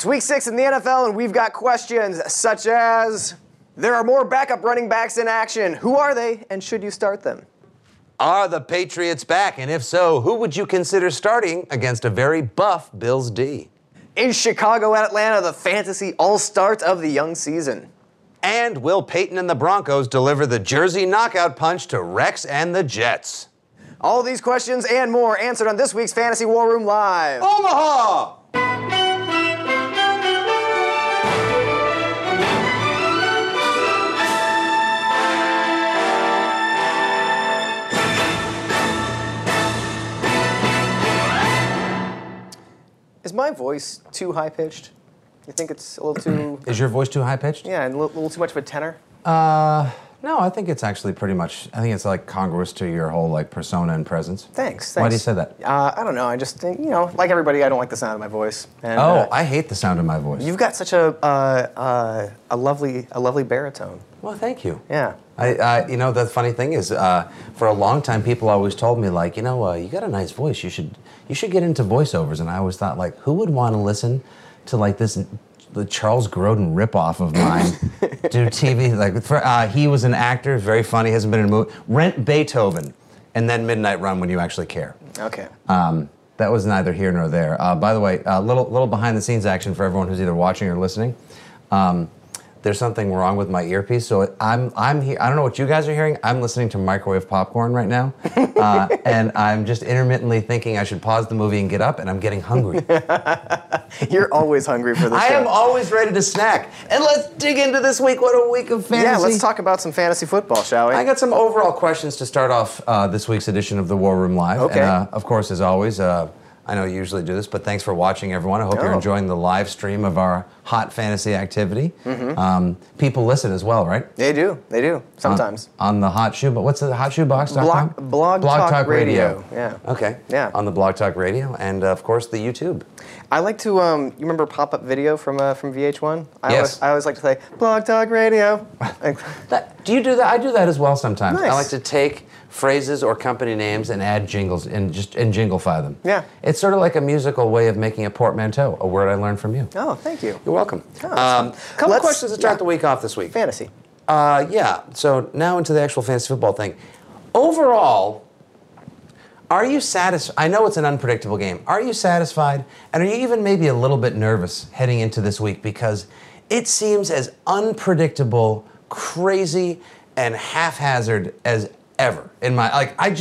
It's week 6 in the NFL, and we've got questions such as, there are more backup running backs in action. Who are they, and should you start them? Are the Patriots back? And if so, who would you consider starting against a very buff Bills D? Is Chicago and Atlanta the fantasy all-stars of the young season? And will Peyton and the Broncos deliver the Jersey knockout punch to Rex and the Jets? All these questions and more answered on this week's Fantasy War Room Live. Omaha! Is my voice too high-pitched? You think it's a little too... Is your voice too high-pitched? Yeah, a little too much of a tenor? No, I think it's actually pretty much, I think it's like congruous to your whole like persona and presence. Thanks. Why do you say that? I don't know. I just think, like everybody, I don't like the sound of my voice. And, I hate the sound of my voice. You've got such a lovely baritone. Well, thank you. Yeah. The funny thing is, for a long time, people always told me like, you got a nice voice. You should get into voiceovers. And I always thought like, who would want to listen to like the Charles Grodin ripoff of mine do TV? Like, he was an actor, very funny, hasn't been in a movie. Rent Beethoven, and then Midnight Run When You Actually Care. Okay. That was neither here nor there. By the way, a little behind the scenes action for everyone who's either watching or listening. There's something wrong with my earpiece, so I'm here. I don't know what you guys are hearing. I'm listening to microwave popcorn right now, and I'm just intermittently thinking I should pause the movie and get up, and I'm getting hungry. You're always hungry for this show. I am always ready to snack. And let's dig into this week. What a week of fantasy. Yeah, let's talk about some fantasy football, shall we? I got some overall questions to start off this week's edition of the War Room Live. Okay. And, of course, as always, I know you usually do this, but thanks for watching, everyone. I hope you're enjoying the live stream of our hot fantasy activity. Mm-hmm. People listen as well, right? They do, sometimes. On the Hot Shoe, but what's the hotshoebox.com? Blog Talk Radio. Yeah. Okay. Yeah. On the Blog Talk Radio, and of course the YouTube. I like to, you remember Pop-Up Video from VH1? Yes. I always like to say, Blog Talk Radio. Do you do that? I do that as well sometimes. Nice. I like to take phrases or company names and add jingles and jinglify them. Yeah. It's sort of like a musical way of making a portmanteau, a word I learned from you. Oh, thank you. You're welcome. Oh, couple questions to start the week off this week. Fantasy. So now into the actual fantasy football thing. Overall, are you satisfied? I know it's an unpredictable game. Are you satisfied? And are you even maybe a little bit nervous heading into this week because it seems as unpredictable, crazy, and haphazard as ever in my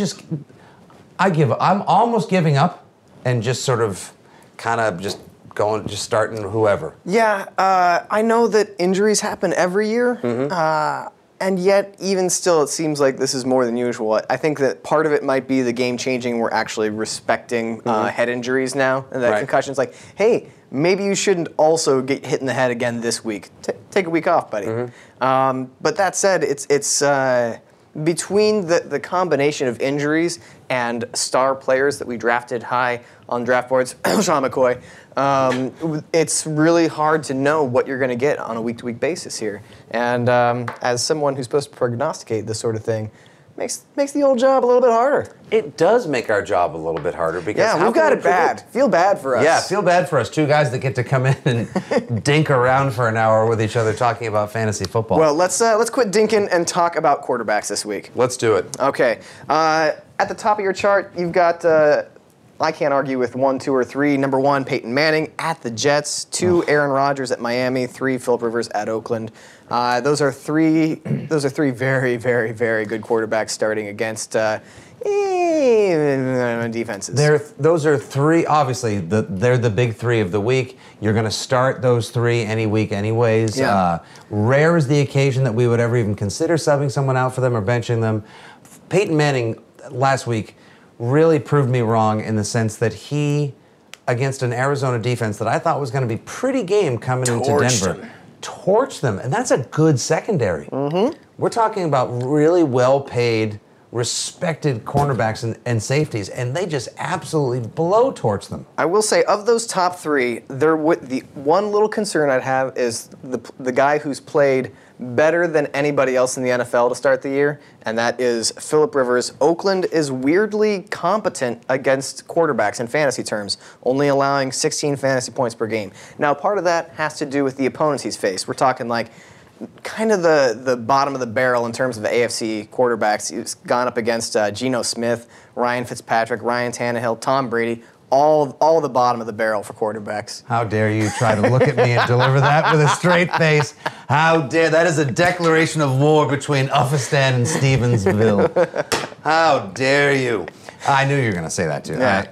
I'm almost giving up and just sort of kind of just starting whoever. Yeah, I know that injuries happen every year, and yet even still it seems like this is more than usual. I think that part of it might be the game changing. We're actually respecting head injuries now, and that concussion's like, hey, maybe you shouldn't also get hit in the head again this week. Take a week off, buddy. But that said, it's between the combination of injuries and star players that we drafted high on draft boards, Sean McCoy, it's really hard to know what you're going to get on a week-to-week basis here. And as someone who's supposed to prognosticate this sort of thing, makes the old job a little bit harder. It does make our job a little bit harder because we've got it bad. Feel bad for us. Yeah, feel bad for us. Two guys that get to come in and dink around for an hour with each other talking about fantasy football. Well, let's quit dinking and talk about quarterbacks this week. Let's do it. Okay. At the top of your chart, you've got. I can't argue with 1, 2, or 3. Number 1, Peyton Manning at the Jets. 2, Aaron Rodgers at Miami. 3, Philip Rivers at Oakland. Those are three very, very, very good quarterbacks starting against defenses. Those are three. Obviously, they're the big three of the week. You're going to start those three any week, anyways. Yeah. Rare is the occasion that we would ever even consider subbing someone out for them or benching them. Peyton Manning last week really proved me wrong in the sense that he, against an Arizona defense that I thought was going to be pretty game coming into Denver, torched them. And that's a good secondary. Mm-hmm. We're talking about really well-paid respected cornerbacks and safeties, and they just absolutely blowtorch them. I will say, of those top three, the one little concern I'd have is the guy who's played better than anybody else in the NFL to start the year, and that is Phillip Rivers. Oakland is weirdly competent against quarterbacks in fantasy terms, only allowing 16 fantasy points per game. Now, part of that has to do with the opponents he's faced. We're talking like kind of the bottom of the barrel in terms of the AFC quarterbacks. He's gone up against Geno Smith, Ryan Fitzpatrick, Ryan Tannehill, Tom Brady, all the bottom of the barrel for quarterbacks. How dare you try to look at me and deliver that with a straight face. How dare, that is a declaration of war between Uffistan and Stevensville. How dare you. I knew you were going to say that too. Yeah.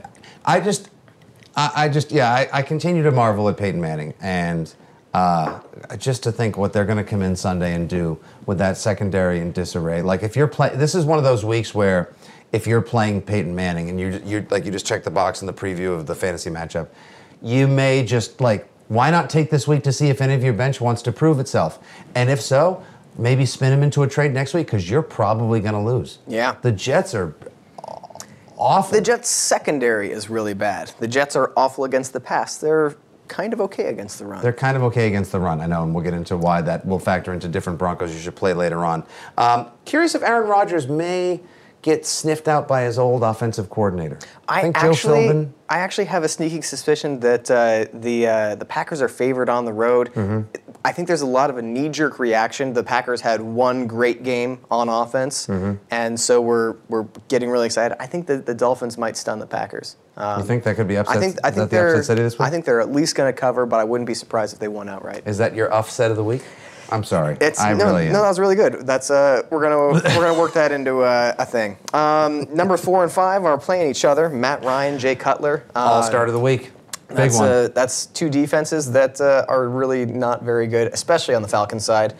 I continue to marvel at Peyton Manning, and just to think what they're going to come in Sunday and do with that secondary in disarray. Like if you're this is one of those weeks where if you're playing Peyton Manning and you just check the box in the preview of the fantasy matchup, you may just why not take this week to see if any of your bench wants to prove itself? And if so, maybe spin him into a trade next week because you're probably going to lose. Yeah. The Jets are awful. The Jets' secondary is really bad. The Jets are awful against the pass. They're kind of okay against the run. They're kind of okay against the run, I know, and we'll get into why that will factor into different Broncos you should play later on. Curious if Aaron Rodgers may get sniffed out by his old offensive coordinator. I actually have a sneaking suspicion that the Packers are favored on the road. Mm-hmm. I think there's a lot of a knee-jerk reaction. The Packers had one great game on offense, and so we're getting really excited. I think that the Dolphins might stun the Packers. You think that could be upset? I think they're upset city this week? I think they're at least going to cover, but I wouldn't be surprised if they won outright. Is that your upset of the week? I'm sorry. No, that was really good. That's we're gonna work that into a thing. Number 4 and 5 are playing each other. Matt Ryan, Jay Cutler. All start of the week. Big one. That's two defenses that are really not very good, especially on the Falcons side.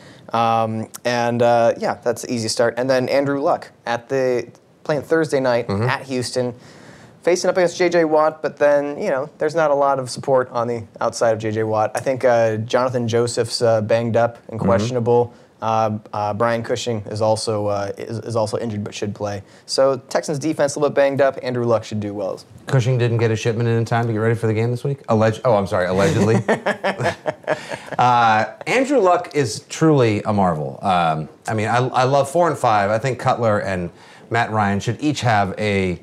That's the easy start. And then Andrew Luck playing Thursday night at Houston. Facing up against J.J. Watt, but then, there's not a lot of support on the outside of J.J. Watt. I think Jonathan Joseph's banged up and questionable. Brian Cushing is also injured but should play. So Texans defense a little bit banged up. Andrew Luck should do well. Cushing didn't get a shipment in time to get ready for the game this week? Allegedly. Andrew Luck is truly a marvel. I love 4 and 5. I think Cutler and Matt Ryan should each have a,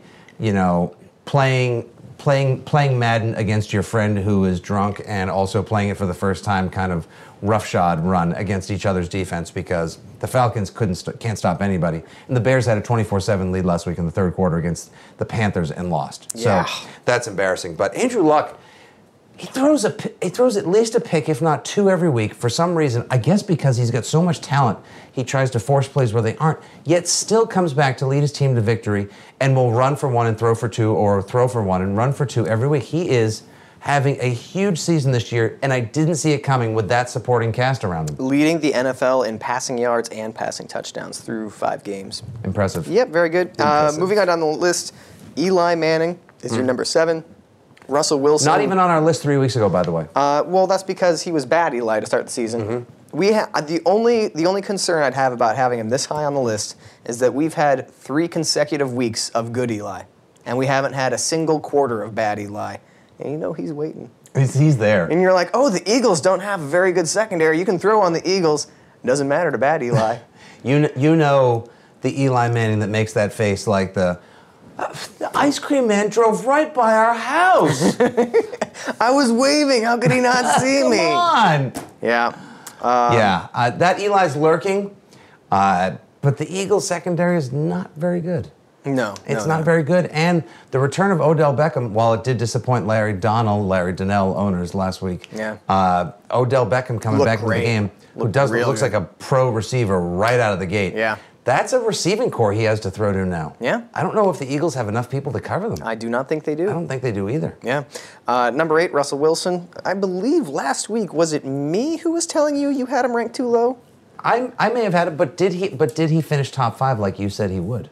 playing Madden against your friend who is drunk and also playing it for the first time kind of roughshod run against each other's defense, because the Falcons can't stop anybody. And the Bears had a 24-7 lead last week in the third quarter against the Panthers and lost. Yeah. So that's embarrassing. But Andrew Luck, he throws at least a pick, if not two, every week. For some reason, I guess because he's got so much talent, he tries to force plays where they aren't, yet still comes back to lead his team to victory and will run for one and throw for two, or throw for one and run for two every week. He is having a huge season this year, and I didn't see it coming with that supporting cast around him. Leading the NFL in passing yards and passing touchdowns through 5 games. Impressive. Yep, very good. Moving on down the list, Eli Manning is your number 7. Russell Wilson. Not even on our list 3 weeks ago, by the way. Well, that's because he was bad, Eli, to start the season. The only concern I'd have about having him this high on the list is that we've had 3 consecutive weeks of good Eli, and we haven't had a single quarter of bad Eli. And he's waiting. He's there. And you're like, oh, the Eagles don't have a very good secondary. You can throw on the Eagles. Doesn't matter to bad Eli. You know the Eli Manning that makes that face like the ice cream man drove right by our house. I was waving. How could he not see me? Come on. Yeah. That Eli's lurking, but the Eagles secondary is not very good. No. It's not very good. And the return of Odell Beckham, while it did disappoint Larry Donnell owners last week, Odell Beckham coming back into the game, looks like a pro receiver right out of the gate. Yeah. That's a receiving core he has to throw to now. Yeah. I don't know if the Eagles have enough people to cover them. I do not think they do. I don't think they do either. Yeah. Number 8, Russell Wilson. I believe last week, was it me who was telling you had him ranked too low? I may have had it, but did he finish top 5 like you said he would?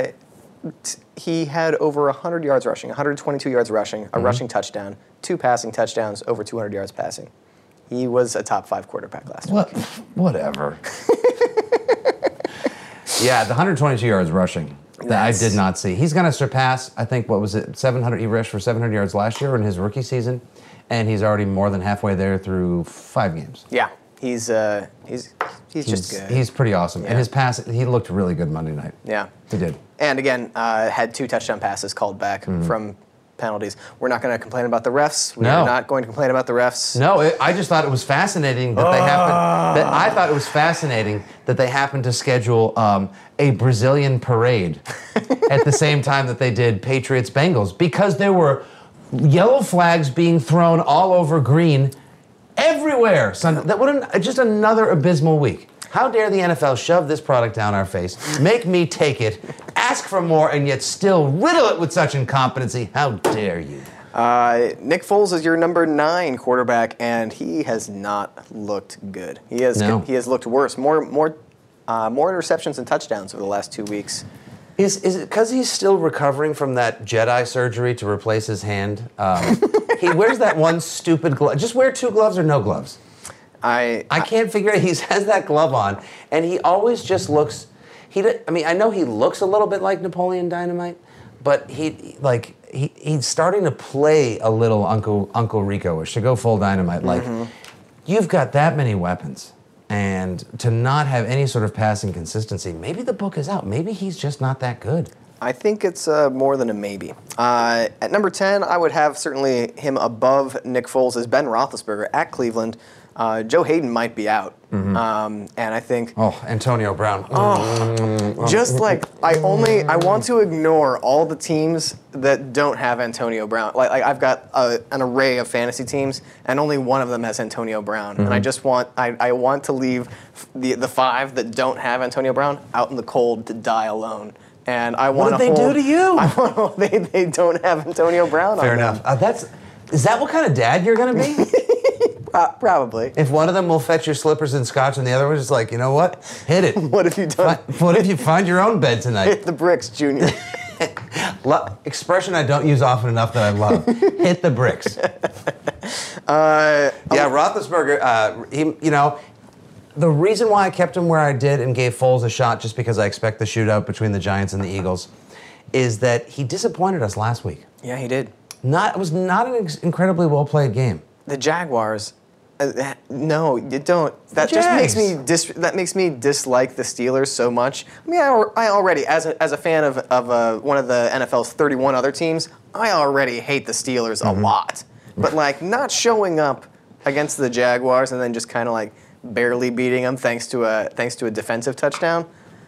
He had over 100 yards rushing, 122 yards rushing, a rushing touchdown, 2 passing touchdowns, over 200 yards passing. He was a top 5 quarterback last week. Whatever. Yeah, the 122 yards rushing. that I did not see. He's going to surpass, I think, what was it, 700? He rushed for 700 yards last year in his rookie season, and he's already more than halfway there through 5 games. Yeah, he's just good. He's pretty awesome. Yeah. And his pass, he looked really good Monday night. Yeah. He did. And again, had 2 touchdown passes called back from penalties. We're not going to complain about the refs. We're not going to complain about the refs. No, I just thought it was fascinating that they happened. I thought it was fascinating that they happened to schedule a Brazilian parade at the same time that they did Patriots Bengals, because there were yellow flags being thrown all over green everywhere. Just another abysmal week. How dare the NFL shove this product down our face, make me take it, ask for more, and yet still riddle it with such incompetency? How dare you? Nick Foles is your number 9 quarterback, and he has not looked good. He has looked worse. More interceptions and touchdowns over the last 2 weeks. Is it because he's still recovering from that Jedi surgery to replace his hand? He wears that one stupid glove. Just wear 2 gloves or no gloves. I can't figure it. He has that glove on, and he always just looks. I know he looks a little bit like Napoleon Dynamite, but he's starting to play a little Uncle Rico-ish, to go full Dynamite. Like, you've got that many weapons, and to not have any sort of passing consistency, maybe the book is out. Maybe he's just not that good. I think it's more than a maybe. At number 10, I would have certainly him above Nick Foles as Ben Roethlisberger at Cleveland. Joe Hayden might be out, and I think Antonio Brown. Just like I want to ignore all the teams that don't have Antonio Brown. Like I've got an array of fantasy teams, and only one of them has Antonio Brown, and I want to leave the 5 that don't have Antonio Brown out in the cold to die alone. And I want what did they do to you? They don't have Antonio Brown. Fair enough. Is that what kind of dad you're going to be? Probably. If one of them will fetch your slippers and scotch, and the other one's just like, you know what? Hit it. What have you done? What if you find your own bed tonight? Hit the bricks, Junior. Expression I don't use often enough that I love. Hit the bricks. Roethlisberger. The reason why I kept him where I did and gave Foles a shot, just because I expect the shootout between the Giants and the Eagles, is that he disappointed us last week. Yeah, he did. It was not an incredibly well played game. The Jaguars. No, you don't. That just makes me dislike the Steelers so much. I mean, I already, as a fan of one of the NFL's 31 other teams, I already hate the Steelers a lot. But like not showing up against the Jaguars and then just kind of like barely beating them thanks to a defensive touchdown.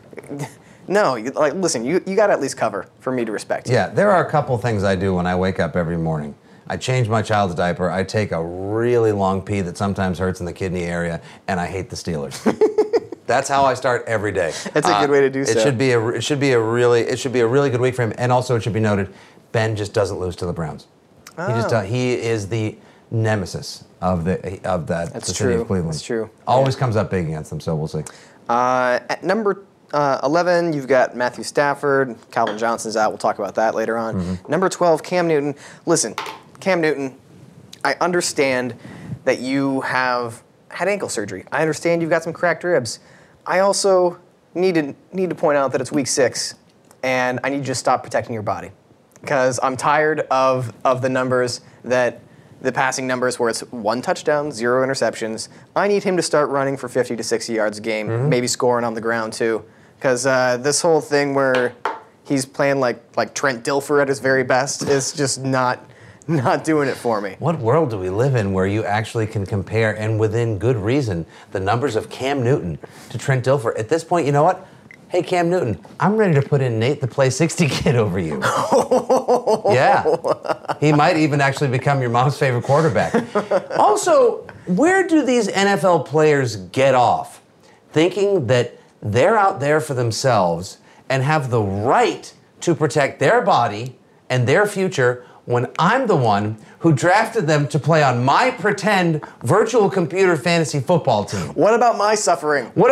No, listen, you got to at least cover for me to respect you. Yeah, there are a couple things I do when I wake up every morning. I change my child's diaper, I take a really long pee that sometimes hurts in the kidney area, and I hate the Steelers. That's how I start every day. That's a good way to do so. It should be a really good week for him, and also it should be noted, Ben just doesn't lose to the Browns. He is the nemesis of the city of Cleveland. That's true. Always comes up big against them, so we'll see. At number 11, you've got Matthew Stafford. Calvin Johnson's out. We'll talk about that later on. Number 12, Cam Newton. Listen, Cam Newton, I understand that you have had ankle surgery. I understand you've got some cracked ribs. I also need to point out that it's week 6, and I need you to stop protecting your body. Because I'm tired of the numbers the passing numbers where it's 1 touchdown, 0 interceptions. I need him to start running for 50 to 60 yards a game, maybe scoring on the ground too. Because this whole thing where he's playing like Trent Dilfer at his very best is just not doing it for me. What world do we live in where you actually can compare, and within good reason, the numbers of Cam Newton to Trent Dilfer? At this point, you know what? Hey, Cam Newton, I'm ready to put in Nate the Play 60 kid over you. Yeah. He might even actually become your mom's favorite quarterback. Also, where do these NFL players get off thinking that they're out there for themselves and have the right to protect their body and their future when I'm the one who drafted them to play on my pretend virtual computer fantasy football team? What about my suffering? What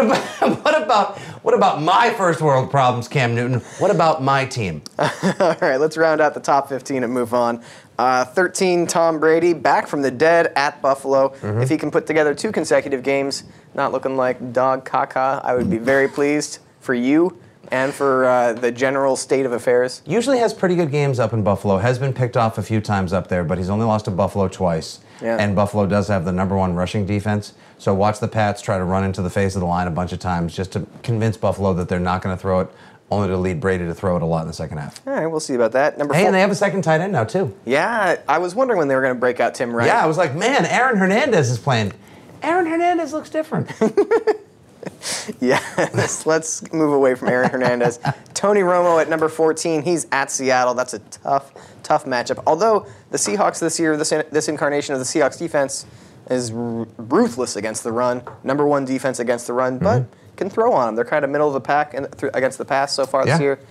about my first world problems, Cam Newton? What about my team? All right, let's round out the top 15 and move on. 13, Tom Brady, back from the dead at Buffalo. If he can put together 2 consecutive games, not looking like dog caca, I would be very pleased for you. and for the general state of affairs. Usually has pretty good games up in Buffalo. Has been picked off a few times up there, but he's only lost to Buffalo twice. Yeah. And Buffalo does have the #1 rushing defense. So watch the Pats try to run into the face of the line a bunch of times just to convince Buffalo that they're not going to throw it, only to lead Brady to throw it a lot in the second half. All right, we'll see about that. Number Hey, 4. and they have a second tight end now, too. Yeah, I was wondering when they were going to break out Tim Wright. Yeah, I was like, man, Aaron Hernandez is playing. Aaron Hernandez looks different. Yeah, let's move away from Aaron Hernandez. Tony Romo at number 14. He's at Seattle. That's a tough matchup. Although the Seahawks this year, this incarnation of the Seahawks defense is ruthless against the run. #1 defense against the run, but can throw on them. They're kind of middle of the pack against the pass so far this year.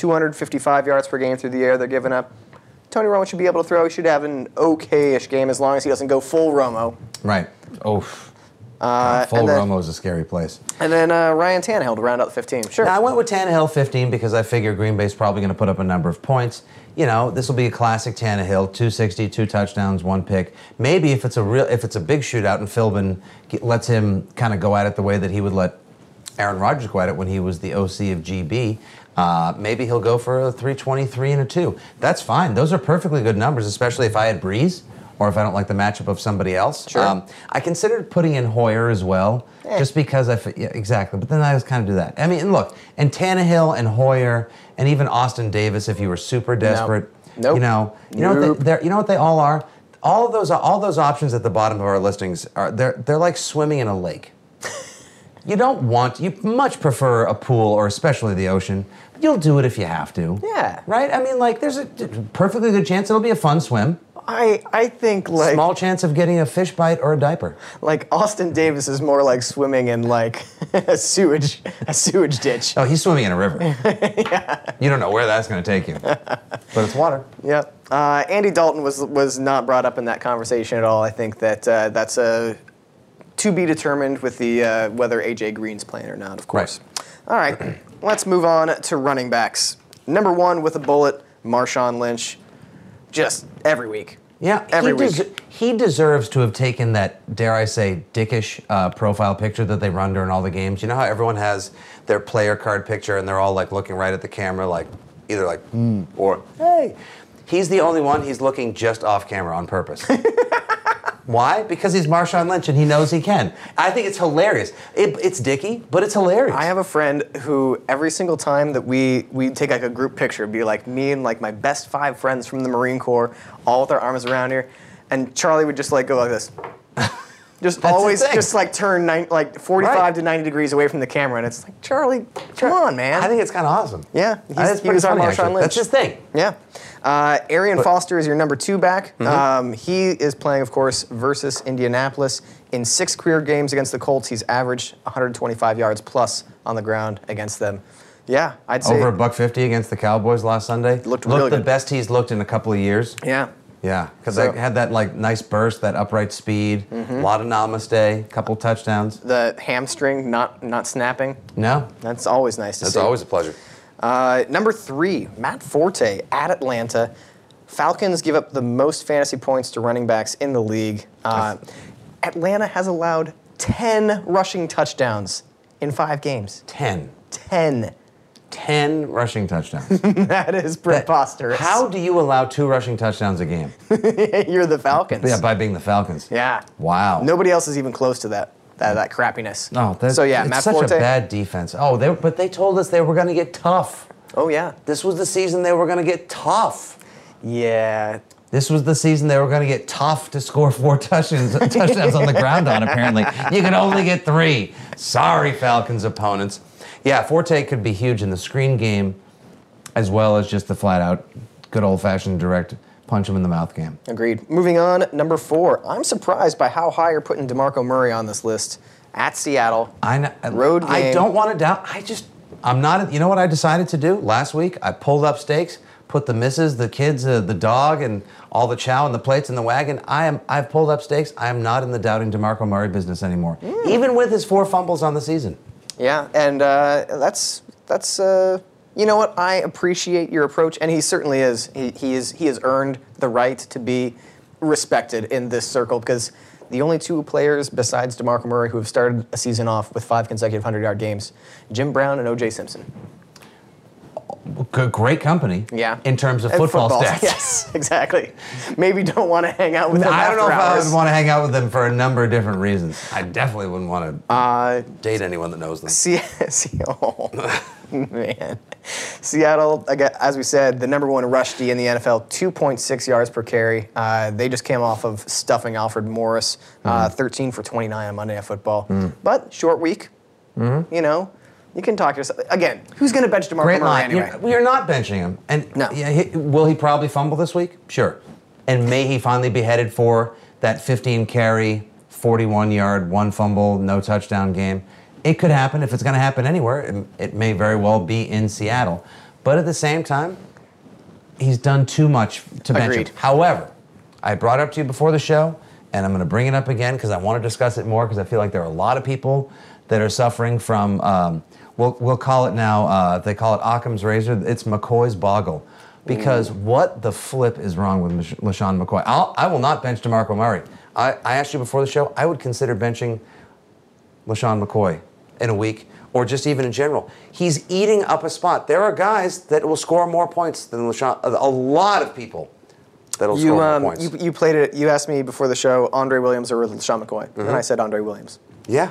255 yards per game through the air they're giving up. Tony Romo should be able to throw. He should have an okay-ish game as long as he doesn't go full Romo. Right. Oh. Full Romo is a scary place. And then Ryan Tannehill to round out the 15. Sure. Now, I went with Tannehill 15 because I figure Green Bay's probably going to put up a number of points. You know, this will be a classic Tannehill, 260, 2 touchdowns, 1 pick. Maybe if it's a big shootout and Philbin lets him kind of go at it the way that he would let Aaron Rodgers go at it when he was the OC of GB, maybe he'll go for a 323 and a 2. That's fine. Those are perfectly good numbers, especially if I had Breeze or if I don't like the matchup of somebody else. Sure. I considered putting in Hoyer as well, just because yeah, exactly. But then I was kind of do that. I mean, and look, and Tannehill and Hoyer and even Austin Davis, if you were super desperate, Nope. you know what they all are. All those options at the bottom of our listings are they're like swimming in a lake. You much prefer a pool or especially the ocean, but you'll do it if you have to. Yeah. Right? I mean, like, there's a perfectly good chance it'll be a fun swim. I think like Small chance of getting a fish bite or a diaper. like Austin Davis is more like swimming in like a sewage ditch. Oh, he's swimming in a river. Yeah. You don't know where that's going to take you, but it's water. Yep. Andy Dalton was not brought up in that conversation at all. I think that that's to be determined with the whether AJ Green's playing or not, of course. Right. All right, let's move on to running backs. #1 with a bullet, Marshawn Lynch, just every week. Yeah, every week. He deserves to have taken that, dare I say, dickish profile picture that they run during all the games. You know how everyone has their player card picture and they're all like looking right at the camera, like either like or hey. He's the only one. He's looking just off camera on purpose. Why? Because he's Marshawn Lynch and he knows he can. I think it's hilarious. It's dicky, but it's hilarious. I have a friend who every single time that we take like a group picture, it'd be like me and like my best 5 friends from the Marine Corps, all with our arms around here, and Charlie would just like go like this. Just always just like turn 45 to 90 degrees away from the camera, and it's like, Charlie, come on, man. I think it's kind of awesome. Yeah, he was our Marshawn Lynch. That's his thing. Yeah. Arian Foster is your #2 back. He is playing, of course, versus Indianapolis. In 6 career games against the Colts, he's averaged 125 yards plus on the ground against them. Yeah, I'd say over $150 against the Cowboys last Sunday. Looked really the good. best he's looked in a couple of years. Yeah. Yeah, because they had that like nice burst, that upright speed, a lot of namaste, couple touchdowns. The hamstring not snapping. No, That's always nice to see. that's always a pleasure. #3, Matt Forte at Atlanta. Falcons give up the most fantasy points to running backs in the league. Atlanta has allowed 10 rushing touchdowns in 5 games. 10 rushing touchdowns. That is preposterous. How do you allow 2 rushing touchdowns a game? You're the Falcons. Yeah, by being the Falcons. Yeah. Wow. Nobody else is even close to that crappiness. Oh, so yeah, it's Matt such Forte. a bad defense. Oh, but they told us they were going to get tough. Oh yeah. This was the season they were going to get tough. Yeah. This was the season they were going to get tough to score 4 touchdowns on the ground on, apparently. You could only get 3. Sorry, Falcons opponents. Yeah, Forte could be huge in the screen game as well as just the flat-out, good old-fashioned direct punch-him-in-the-mouth game. Agreed. Moving on, #4. I'm surprised by how high you're putting DeMarco Murray on this list. At Seattle. I know, Road game. I don't want to doubt. I'm not. You know what I decided to do last week? I pulled up stakes, put the missus, the kids, the dog, and all the chow and the plates in the wagon. I've pulled up stakes. I am not in the doubting DeMarco Murray business anymore, even with his 4 fumbles on the season. Yeah, and that's you know what? I appreciate your approach, and he certainly is. He has earned the right to be respected in this circle because the only 2 players besides DeMarco Murray who have started a season off with 5 consecutive 100-yard games, Jim Brown and O.J. Simpson. great company. Yeah. In terms of football stats. Yes, exactly. Maybe don't want to hang out with them I don't know after if hours. I would want to hang out with them for a number of different reasons. I definitely wouldn't want to date anyone that knows them. Oh, man. Seattle, again, as we said, the number one rush D in the NFL, 2.6 yards per carry. They just came off of stuffing Alfred Morris, 13 for 29 on Monday Night Football. But short week, you know. You can talk yourself. Again, who's going to bench DeMarco Great Murray line. anyway? You're not benching him. And No. yeah, will he probably fumble this week? Sure. And may he finally be headed for that 15 carry, 41 yard, 1 fumble, no touchdown game? It could happen. If it's going to happen anywhere, it may very well be in Seattle. But at the same time, he's done too much to bench Agreed. him. However, I brought it up to you before the show, and I'm going to bring it up again because I want to discuss it more because I feel like there are a lot of people that are suffering from, we'll call it now, they call it Occam's razor. It's McCoy's boggle. Because what the flip is wrong with LaShawn McCoy? I will not bench DeMarco Murray. I asked you before the show, I would consider benching LaShawn McCoy in a week, or just even in general. He's eating up a spot. There are guys that will score more points than LaShawn. A lot of people that'll score more points. You played it. You asked me before the show, Andre Williams or LaShawn McCoy, and I said Andre Williams. Yeah.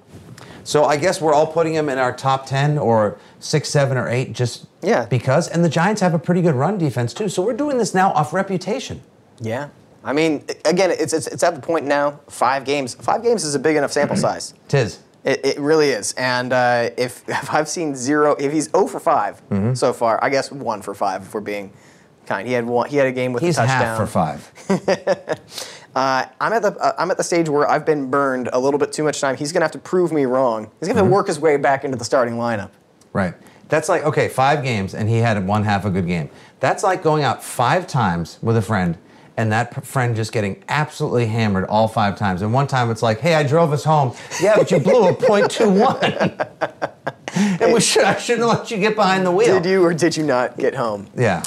So I guess we're all putting him in our top 10 or 6, 7, or 8 just because. And the Giants have a pretty good run defense too. So we're doing this now off reputation. Yeah. I mean, again, it's at the point now, 5 games. 5 games is a big enough sample size. Tis. It really is. And if I've seen 0, if he's 0 for 5 so far, I guess 1 for 5 if we're being kind. He had a game with a touchdown. He's half for 5. I'm at the stage where I've been burned a little bit too much time. He's going to have to prove me wrong. He's going to work his way back into the starting lineup. Right. That's like, okay, 5 games, and he had 1 half a good game. That's like going out 5 times with a friend, and that friend just getting absolutely hammered all 5 times. And one time it's like, hey, I drove us home. Yeah, but you blew a .21. And I shouldn't have let you get behind the wheel. Did you or did you not get home? Yeah.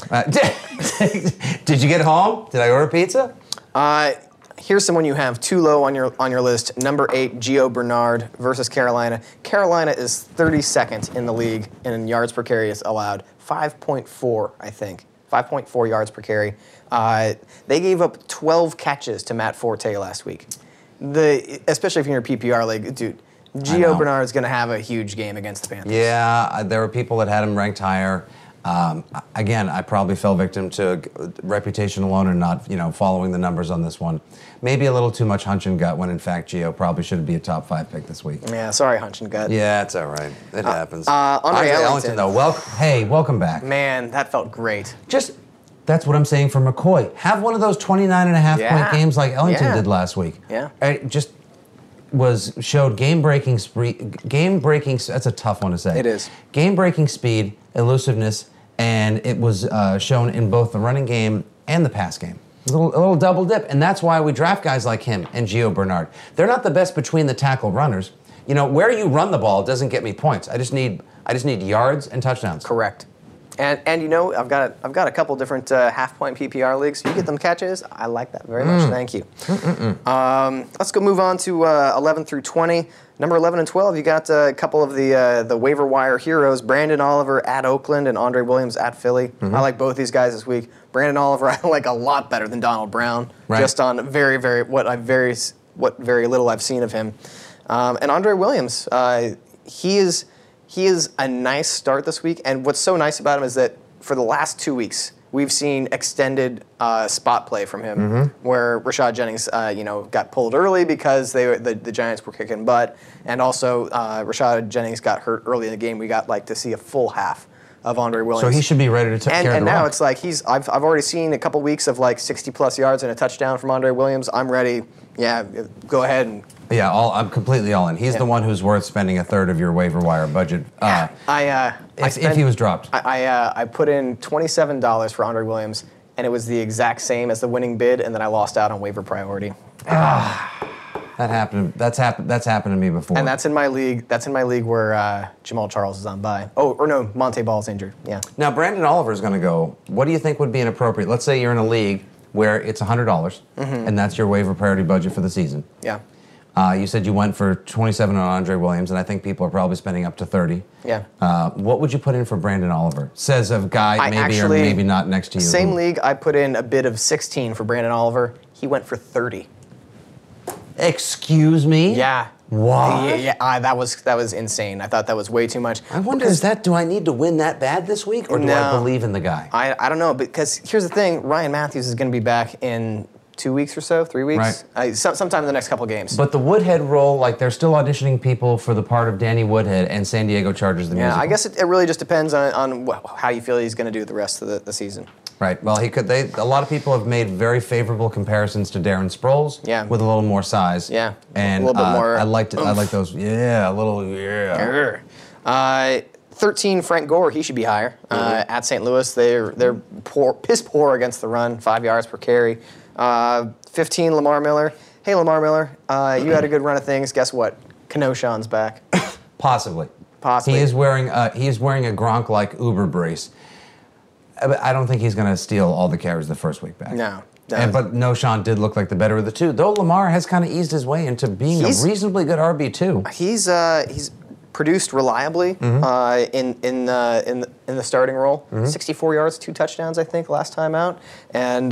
Did you get home? Did I order pizza? Here's someone you have too low on your list. Number 8, Gio Bernard versus Carolina. Carolina is 32nd in the league in yards per carry is allowed. 5.4, I think. 5.4 yards per carry. They gave up 12 catches to Matt Forte last week. Especially if you're in a PPR league, dude. Gio Bernard is going to have a huge game against the Panthers. Yeah, there were people that had him ranked higher. Again, I probably fell victim to reputation alone and not, following the numbers on this one. Maybe a little too much hunch and gut when, in fact, Gio probably should be a top 5 pick this week. Yeah, sorry, hunch and gut. Yeah, it's all right. It happens. Andre Ellington, though. Welcome back. Man, that felt great. That's what I'm saying for McCoy. Have one of those 29.5-point games like Ellington did last week. Yeah. Showed game-breaking speed. That's a tough one to say. It is. Game-breaking speed, elusiveness, and it was shown in both the running game and the pass game. A little double dip, and that's why we draft guys like him and Gio Bernard. They're not the best between the tackle runners. Where you run the ball doesn't get me points. I just need yards and touchdowns. Correct. And I've got a couple different half-point PPR leagues. You get them catches. I like that very much. Thank you. Let's go move on to 11 through 20. Number 11 and 12, you got a couple of the waiver wire heroes, Brandon Oliver at Oakland and Andre Williams at Philly. I like both these guys this week. Brandon Oliver I like a lot better than Donald Brown, just on very very little I've seen of him. And Andre Williams, he is a nice start this week, and what's so nice about him is that for the last 2 weeks, we've seen extended spot play from him, where Rashad Jennings, got pulled early because the Giants were kicking butt, and also Rashad Jennings got hurt early in the game. We got to see a full half of Andre Williams. So he should be ready to carry the rock. And now it's like I've already seen a couple weeks of 60+ yards and a touchdown from Andre Williams. I'm ready. Yeah, go ahead and. Yeah, I'm completely all in. He's the one who's worth spending a third of your waiver wire budget. If he was dropped. I put in $27 for Andre Williams, and it was the exact same as the winning bid, and then I lost out on waiver priority. That happened. That's happened to me before. And that's in my league. That's in my league where Jamal Charles is on bye. Oh, or no, Monte Ball's injured. Yeah. Now Brandon Oliver is going to go. What do you think would be inappropriate? Let's say you're in a league where it's $100, and that's your waiver priority budget for the season. Yeah. You said you went for 27 on Andre Williams, and I think people are probably spending up to 30. Yeah. What would you put in for Brandon Oliver? Says a guy maybe or maybe not next to you. Same league, I put in a bid of 16 for Brandon Oliver. He went for 30. Excuse me? Yeah. What? Yeah, that was insane. I thought that was way too much. I wonder, do I need to win that bad this week, or do I believe in the guy? I don't know, because here's the thing, Ryan Matthews is going to be back in 2 weeks or so, 3 weeks? Right. Sometime in the next couple of games. But the Woodhead role, like they're still auditioning people for the part of Danny Woodhead and San Diego Chargers the musical. I guess it really just depends on how you feel he's going to do the rest of the season. Right. Well, a lot of people have made very favorable comparisons to Darren Sproles. Yeah. With a little more size. Yeah. And a little bit more. I like those. Yeah. A little. Yeah. 13 Frank Gore. He should be higher. At St. Louis, they're piss poor against the run. 5 yards per carry. 15 Lamar Miller. Hey Lamar Miller, you had a good run of things. Guess what? Kenosha's back. Possibly. Possibly. He is wearing a Gronk-like Uber brace. I don't think he's going to steal all the carries the first week back. No. But Noshawn did look like the better of the two, though Lamar has kind of eased his way into being a reasonably good RB2. He's produced reliably in the starting role. 64 yards, 2 touchdowns, I think, last time out. And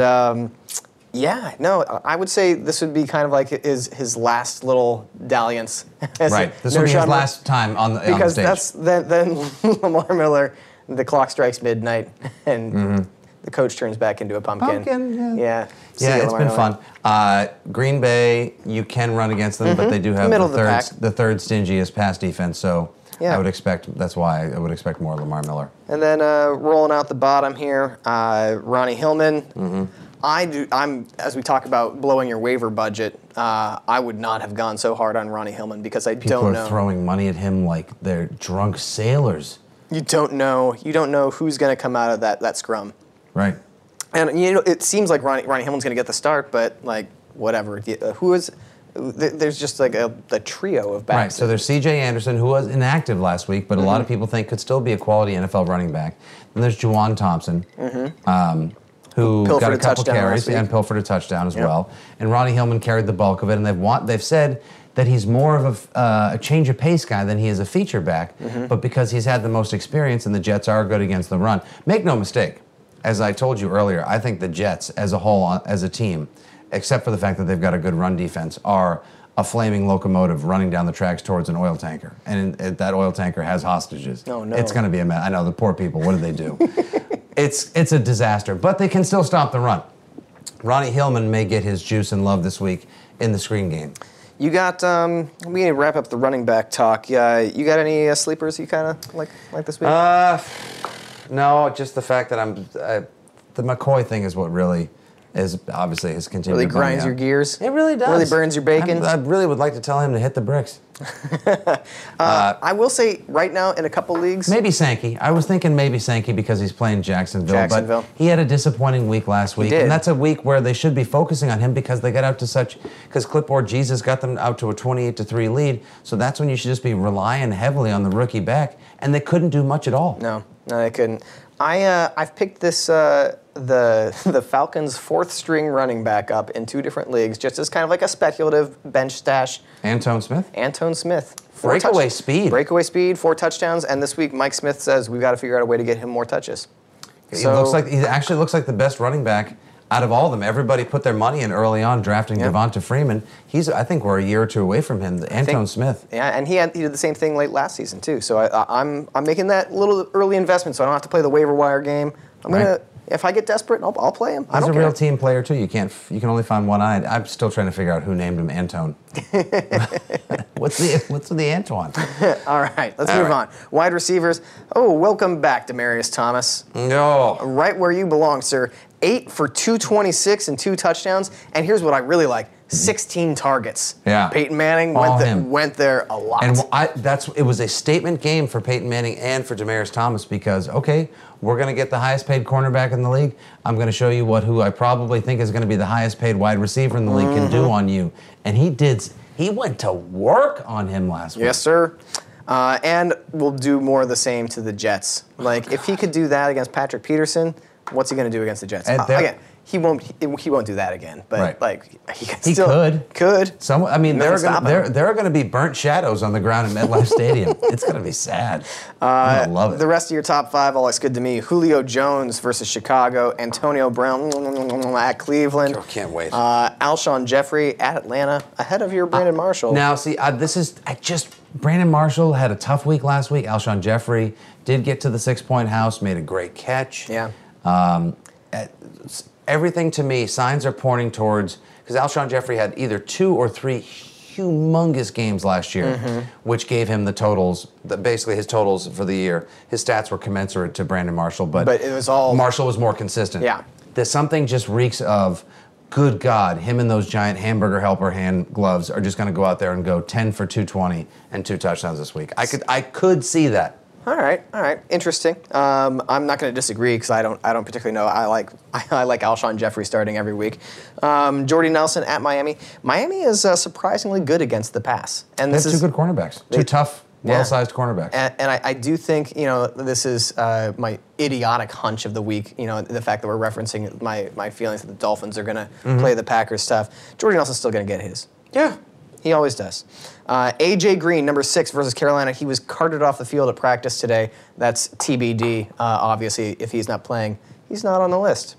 I would say this would be kind of like his last little dalliance. Right. This will be his last time on the stage. Because then Lamar Miller, the clock strikes midnight, and the coach turns back into a pumpkin. Yeah. It's been fun. Green Bay, you can run against them, but they do have the third stingiest pass defense. So I would expect that's why I would expect more Lamar Miller. And then rolling out the bottom here, Ronnie Hillman. As we talk about blowing your waiver budget, I would not have gone so hard on Ronnie Hillman because I don't know. People are throwing money at him like they're drunk sailors. You don't know who's going to come out of that scrum. Right. And it seems like Ronnie Hillman's going to get the start, but like whatever. There's just like a trio of backs. Right. So there's C.J. Anderson, who was inactive last week, but a lot of people think could still be a quality NFL running back. Then there's Juwan Thompson. Who got a couple carries and pilfered a touchdown as well. And Ronnie Hillman carried the bulk of it. And they've said that he's more of a change of pace guy than he is a feature back. But because he's had the most experience and the Jets are good against the run, make no mistake. As I told you earlier, I think the Jets as a whole, as a team, except for the fact that they've got a good run defense, are a flaming locomotive running down the tracks towards an oil tanker. And that oil tanker has hostages. Oh, no. It's going to be a mess. I know, the poor people, what do they do? It's a disaster, but they can still stop the run. Ronnie Hillman may get his juice and love this week in the screen game. You got, we need to wrap up the running back talk. You got any sleepers you kind of like this week? No, just the fact that the McCoy thing is what really is obviously his continued. Really grinds your gears. It really does. Really burns your bacon. I really would like to tell him to hit the bricks. I will say right now in a couple leagues. Maybe Sankey. I was thinking maybe Sankey because he's playing Jacksonville. But he had a disappointing week last week. And that's a week where they should be focusing on him because they got out to because Clipboard Jesus got them out to a 28-3 lead. So that's when you should just be relying heavily on the rookie back. And they couldn't do much at all. No, they couldn't. I've picked this the Falcons' fourth string running back up in 2 different leagues, just as kind of like a speculative bench stash. Antone Smith. Breakaway speed, 4 touchdowns, and this week Mike Smith says we've got to figure out a way to get him more touches. He actually looks like the best running back out of all of them. Everybody put their money in early on drafting Devonta Freeman. I think we're a year or 2 away from him. Antone Smith. Yeah, and he did the same thing late last season too. So I'm making that little early investment, so I don't have to play the waiver wire game. If I get desperate, I'll play him. He's a real team player too. You can only find one eye. I'm still trying to figure out who named him Antone. What's the Antoine? All right, let's move on. Wide receivers. Oh, welcome back, Demaryius Thomas. No. Right where you belong, sir. 8 for 226 and 2 touchdowns. And here's what I really like: 16 targets. Yeah. Peyton Manning went there a lot. And it was a statement game for Peyton Manning and for Demaryius Thomas because, okay, we're going to get the highest paid cornerback in the league. I'm going to show you who I probably think is going to be the highest paid wide receiver in the league can do on you. And he went to work on him last week. Yes, sir. And we'll do more of the same to the Jets. Like, if he could do that against Patrick Peterson, what's he going to do against the Jets? Again, He won't do that again. But Right. like he He still could. I mean, there Nothing are going to be burnt shadows on the ground in MetLife Stadium. It's going to be sad. I love it. The rest of your top five all looks good to me. Julio Jones versus Chicago. Antonio Brown at Cleveland. Oh, can't wait. Alshon Jeffrey at Atlanta, ahead of your Brandon Marshall. Now, see, Brandon Marshall had a tough week last week. Alshon Jeffrey did get to the 6-point house, made a great catch. Yeah. Everything to me, signs are pointing towards, because Alshon Jeffrey had either 2 or 3 humongous games last year, which gave him the totals, basically his totals for the year. His stats were commensurate to Brandon Marshall, but it was all Marshall was more consistent. Yeah. There's something just reeks of, good God, him and those giant hamburger helper hand gloves are just going to go out there and go 10 for 220 and 2 touchdowns this week. I could see that. All right, interesting. I'm not going to disagree because I don't particularly know. I like Alshon Jeffrey starting every week. Jordy Nelson at Miami. Miami is surprisingly good against the pass, and They have 2 good cornerbacks, 2 tough, well-sized cornerbacks. And I do think this is my idiotic hunch of the week. The fact that we're referencing my feelings that the Dolphins are going to play the Packers tough. Jordy Nelson's still going to get his. Yeah. He always does. A.J. Green, number 6 versus Carolina. He was carted off the field at practice today. That's TBD. Obviously, if he's not playing, he's not on the list.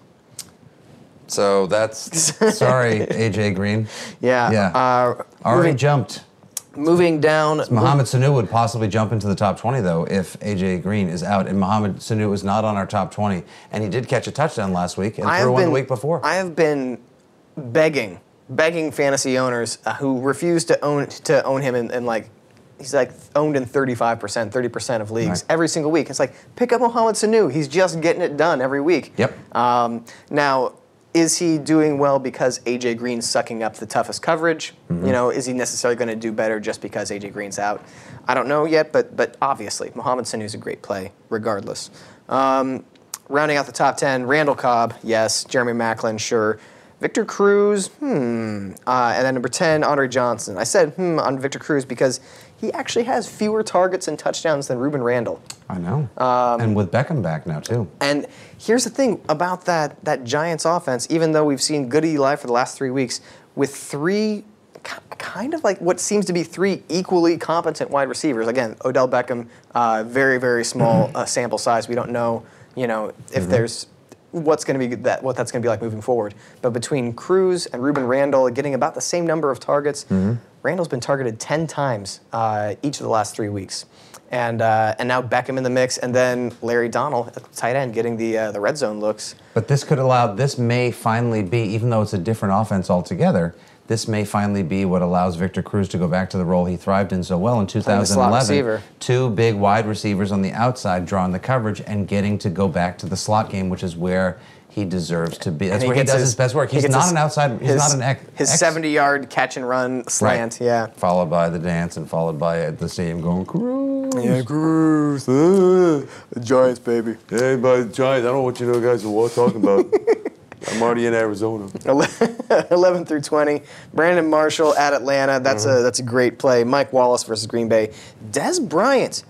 So that's, sorry, A.J. Green. Yeah. Already jumped. Moving down. Mohamed Sanu would possibly jump into the top 20, though, if A.J. Green is out. And Mohamed Sanu is not on our top 20. And he did catch a touchdown last week and threw one the week before. I have been begging fantasy owners who refuse to own him and like he's like owned in 30% of leagues every single week. It's like, pick up Mohamed Sanu. He's just getting it done every week. Yep. Now, is he doing well because A.J. Green's sucking up the toughest coverage? Is he necessarily going to do better just because A.J. Green's out? I don't know yet, but obviously, Mohamed Sanu's a great play regardless. Rounding out the top 10, Randall Cobb, yes. Jeremy Maclin, sure. Victor Cruz, and then number 10, Andre Johnson. I said on Victor Cruz because he actually has fewer targets and touchdowns than Ruben Randall. I know. And with Beckham back now, too. And here's the thing about that Giants offense, even though we've seen good Eli for the last 3 weeks, with 3 kind of like what seems to be 3 equally competent wide receivers. Again, Odell Beckham, very, very small sample size. We don't know, if there's what that's going to be like moving forward. But between Cruz and Ruben Randall getting about the same number of targets, Randall's been targeted 10 times each of the last 3 weeks. And now Beckham in the mix, and then Larry Donnell at tight end getting the red zone looks. But this may finally be, even though it's a different offense altogether, this may finally be what allows Victor Cruz to go back to the role he thrived in so well in 2011. 2 big wide receivers on the outside drawing the coverage and getting to go back to the slot game, which is where he deserves to be. That's where he does his best work. He's not an outside. He's not an X. His 70-yard catch and run slant, yeah. Followed by the dance and followed by at the stadium going, Cruz. Yeah, Cruz. Giants, baby. Hey, by the Giants, I don't know what you guys are talking about. I'm already in Arizona. 11 through 20. Brandon Marshall at Atlanta. That's a great play. Mike Wallace versus Green Bay. Dez Bryant.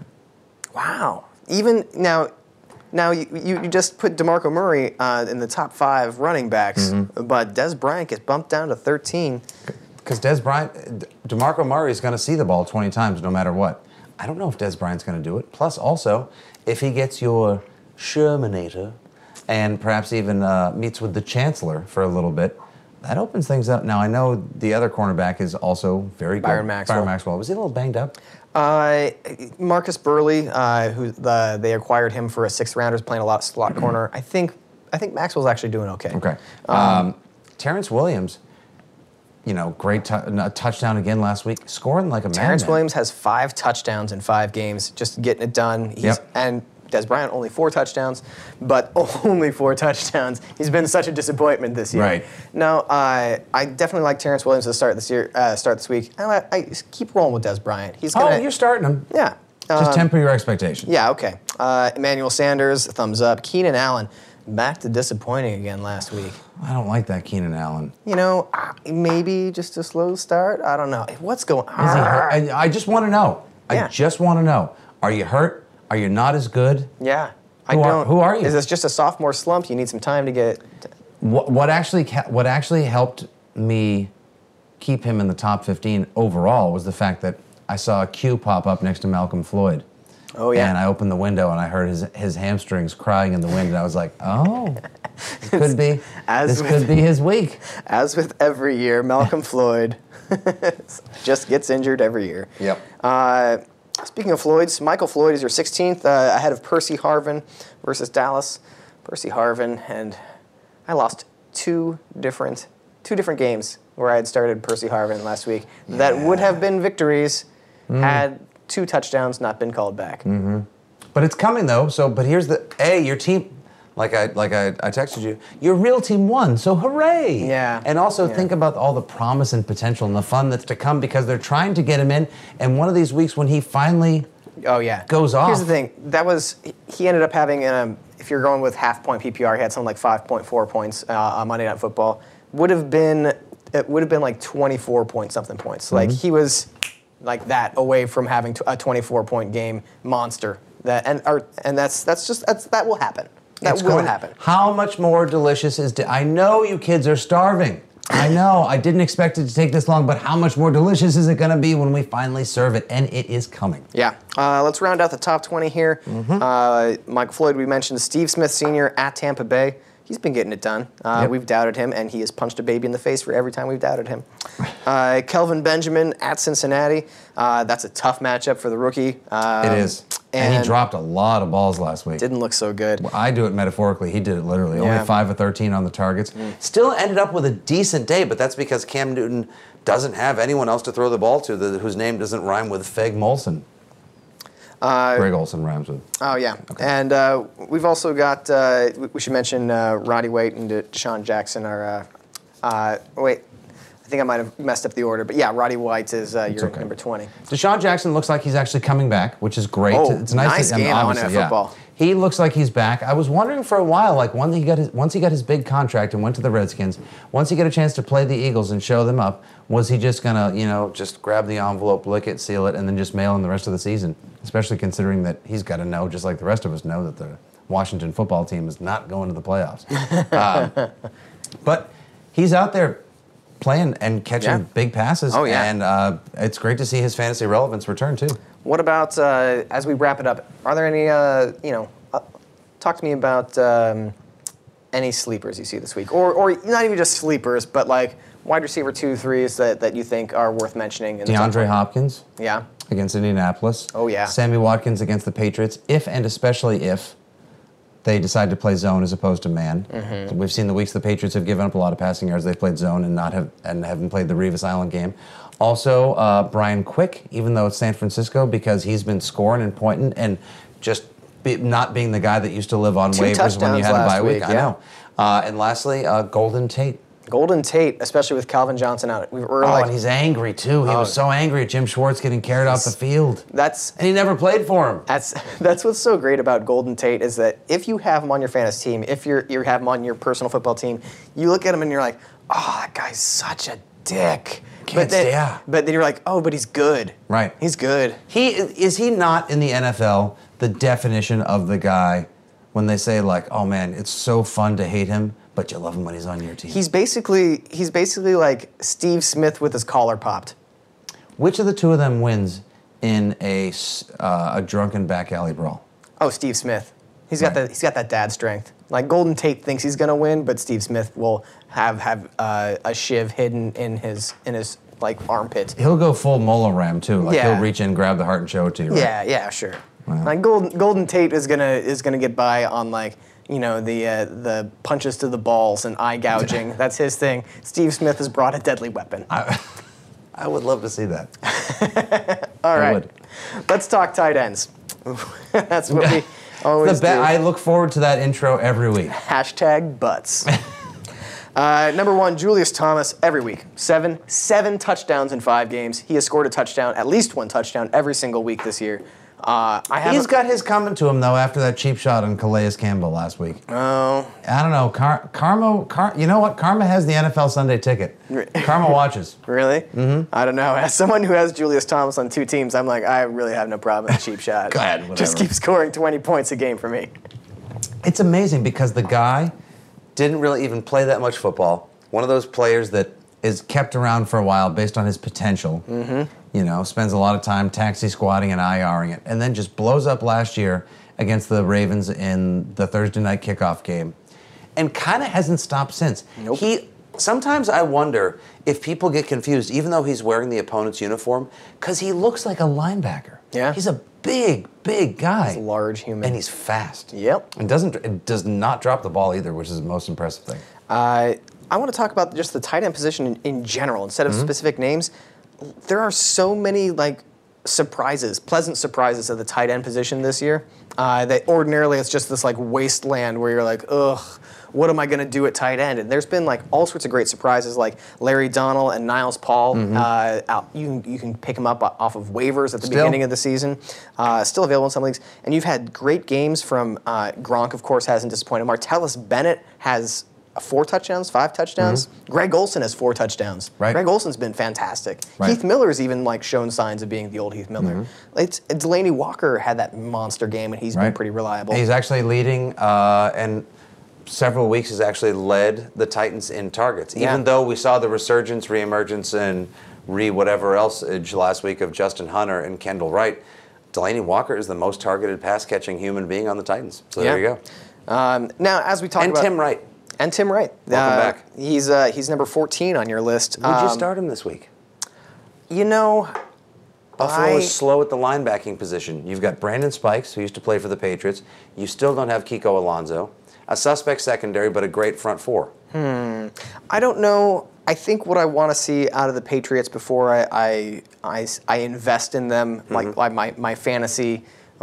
Wow. Even now you just put DeMarco Murray in the top 5 running backs, but Dez Bryant gets bumped down to 13. Because DeMarco Murray is going to see the ball 20 times no matter what. I don't know if Dez Bryant's going to do it. Plus, also, if he gets your Shermanator and perhaps even meets with the Chancellor for a little bit, that opens things up. Now, I know the other cornerback is also very good. Byron Maxwell. Was he a little banged up? Marcus Burley, who they acquired him for a 6th rounder, is playing a lot of slot corner. I think Maxwell's actually doing okay. Okay. Terrence Williams, great touchdown again last week, scoring like a madman. Terrence Williams has 5 touchdowns in 5 games, just getting it done. And Dez Bryant only 4 touchdowns, but only 4 touchdowns. He's been such a disappointment this year. Right. Now, I definitely like Terrence Williams to start this week. I keep rolling with Dez Bryant. You're starting him. Yeah. Just temper your expectations. Yeah, okay. Emmanuel Sanders, thumbs up. Keenan Allen, back to disappointing again last week. I don't like that Keenan Allen. Maybe just a slow start. I don't know. What's going on? Is he hurt? I just want to know. Yeah. I just want to know. Are you hurt? Are you not as good? Yeah. Who are you? Is this just a sophomore slump? You need some time to get... What actually helped me keep him in the top 15 overall was the fact that I saw a Q pop up next to Malcolm Floyd. Oh, yeah. And I opened the window and I heard his hamstrings crying in the wind, and I was like, oh, this could be his week. As with every year, Malcolm Floyd just gets injured every year. Yep. Speaking of Floyds, Michael Floyd is your 16th, ahead of Percy Harvin versus Dallas. Percy Harvin, and I lost two different games where I had started Percy Harvin last week. Yeah. That would have been victories had 2 touchdowns not been called back. Mm-hmm. But it's coming though. But here's your team. Like I texted you, your real team won, so hooray! Yeah. And also think about all the promise and potential and the fun that's to come, because they're trying to get him in. And one of these weeks when he finally goes off. Here's the thing. He ended up having, if you're going with half-point PPR, he had something like 5.4 points on Monday Night Football. It would have been like 24-point-something points. Mm-hmm. Like, he was like that away from having a 24-point game monster. That will happen. That will happen. How much more delicious I know you kids are starving. I know. I didn't expect it to take this long, but how much more delicious is it going to be when we finally serve it? And it is coming. Yeah. Let's round out the top 20 here. Mm-hmm. Michael Floyd, we mentioned. Steve Smith Sr. at Tampa Bay. He's been getting it done. Yep. We've doubted him, and he has punched a baby in the face for every time we've doubted him. Kelvin Benjamin at Cincinnati. That's a tough matchup for the rookie. It is. And he dropped a lot of balls last week. Didn't look so good. Well, I do it metaphorically. He did it literally. Only 5 of 13 on the targets. Still ended up with a decent day, but that's because Cam Newton doesn't have anyone else to throw the ball to whose name doesn't rhyme with Feg Molson. Greg Olson rhymes with. Oh, yeah. Okay. And we've also got, we should mention Roddy White and Deshaun Jackson are, wait, I think I might have messed up the order, but yeah, Roddy White is your number 20. Deshaun Jackson looks like he's actually coming back, which is great. Oh, it's nice game on football. He looks like he's back. I was wondering for a while, like once he got his big contract and went to the Redskins, once he got a chance to play the Eagles and show them up, was he just gonna, just grab the envelope, lick it, seal it, and then just mail in the rest of the season? Especially considering that he's got to know, just like the rest of us know, that the Washington football team is not going to the playoffs. But he's out there playing and catching big passes. Oh, yeah. And it's great to see his fantasy relevance return, too. What about, as we wrap it up, are there any, talk to me about any sleepers you see this week? Or not even just sleepers, but like wide receiver 2, 3s that you think are worth mentioning. DeAndre Hopkins. Yeah. Against Indianapolis. Oh, yeah. Sammy Watkins against the Patriots, if and especially if they decide to play zone as opposed to man. Mm-hmm. We've seen the weeks the Patriots have given up a lot of passing yards. They've played zone and haven't played the Revis Island game. Also, Brian Quick, even though it's San Francisco, because he's been scoring and pointing and just not being the guy that used to live on waivers when you had a bye week. I know. And lastly, Golden Tate. Golden Tate, especially with Calvin Johnson out. And he's angry too. He was so angry at Jim Schwartz getting carried off the field. And he never played for him. That's what's so great about Golden Tate is that if you have him on your fantasy team, if you have him on your personal football team, you look at him and you're like, oh, that guy's such a dick. But then you're like, oh, but he's good. Right. He's good. Is he not in the NFL the definition of the guy when they say like, oh man, it's so fun to hate him, but you love him when he's on your team? He's basically like Steve Smith with his collar popped. Which of the two of them wins in a drunken back alley brawl? Oh, Steve Smith. He's got that dad strength. Like Golden Tate thinks he's gonna win, but Steve Smith will have a shiv hidden in his like armpit. He'll go full Mola Ram too. Like he'll reach in, grab the heart, and show it to you. Right? Yeah, sure. Wow. Like Golden Tate is gonna get by on like the punches to the balls and eye gouging. That's his thing. Steve Smith has brought a deadly weapon. I would love to see that. All right, let's talk tight ends. That's what we always do. I look forward to that intro every week. # butts. Number 1, Julius Thomas, every week. Seven touchdowns in 5 games. He has scored a touchdown, at least 1 touchdown, every single week this year. He's got his coming to him, though, after that cheap shot on Calais Campbell last week. Oh. I don't know. Karma, you know what? Karma has the NFL Sunday ticket. Karma watches. Really? Mm-hmm. I don't know. As someone who has Julius Thomas on 2 teams, I'm like, I really have no problem with cheap shot. Go ahead, whatever. Just keep scoring 20 points a game for me. It's amazing because the guy didn't really even play that much football. One of those players that is kept around for a while based on his potential. You know, spends a lot of time taxi squatting and IRing it, and then just blows up last year against the Ravens in the Thursday night kickoff game, and kind of hasn't stopped since. Nope. Sometimes I wonder if people get confused, even though he's wearing the opponent's uniform, because he looks like a linebacker. Yeah. He's a big guy. He's a large human. And he's fast. Yep. And it does not drop the ball either, which is the most impressive thing. I want to talk about just the tight end position in general instead of specific names. There are so many pleasant surprises at the tight end position this year. That ordinarily it's just this wasteland where you're like, ugh, what am I going to do at tight end? And there's been all sorts of great surprises like Larry Donnell and Niles Paul. You can pick them up off of waivers at the beginning of the season. Still available in some leagues. And you've had great games from Gronk, of course, hasn't disappointed. Martellus Bennett has 4 touchdowns, 5 touchdowns. Greg Olsen has 4 touchdowns. Right. Greg Olsen's been fantastic. Right. Heath Miller's even shown signs of being the old Heath Miller. Delaney Walker had that monster game, and he's been pretty reliable. He's actually leading, and several weeks has actually led the Titans in targets. Even though we saw the resurgence, reemergence, and whatever else last week of Justin Hunter and Kendall Wright, Delaney Walker is the most targeted pass-catching human being on the Titans. So there you go. Now, as we talk about... Tim Wright. And Tim Wright. Welcome back. He's number 14 on your list. Would you start him this week? You know... Buffalo is slow at the linebacking position. You've got Brandon Spikes, who used to play for the Patriots. You still don't have Kiko Alonso. A suspect secondary, but a great front 4. I don't know. I think what I want to see out of the Patriots before I invest in them, like my fantasy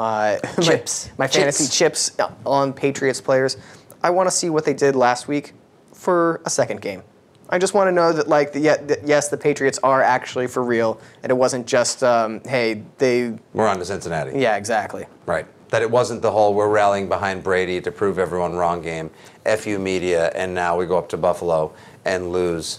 chips, my fantasy chips on Patriots players. I want to see what they did last week for a second game. I just want to know that yes, the Patriots are actually for real, and it wasn't just hey, we're on to Cincinnati. Yeah, exactly. Right. That it wasn't the whole we're rallying behind Brady to prove everyone wrong game, FU media, and now we go up to Buffalo and lose,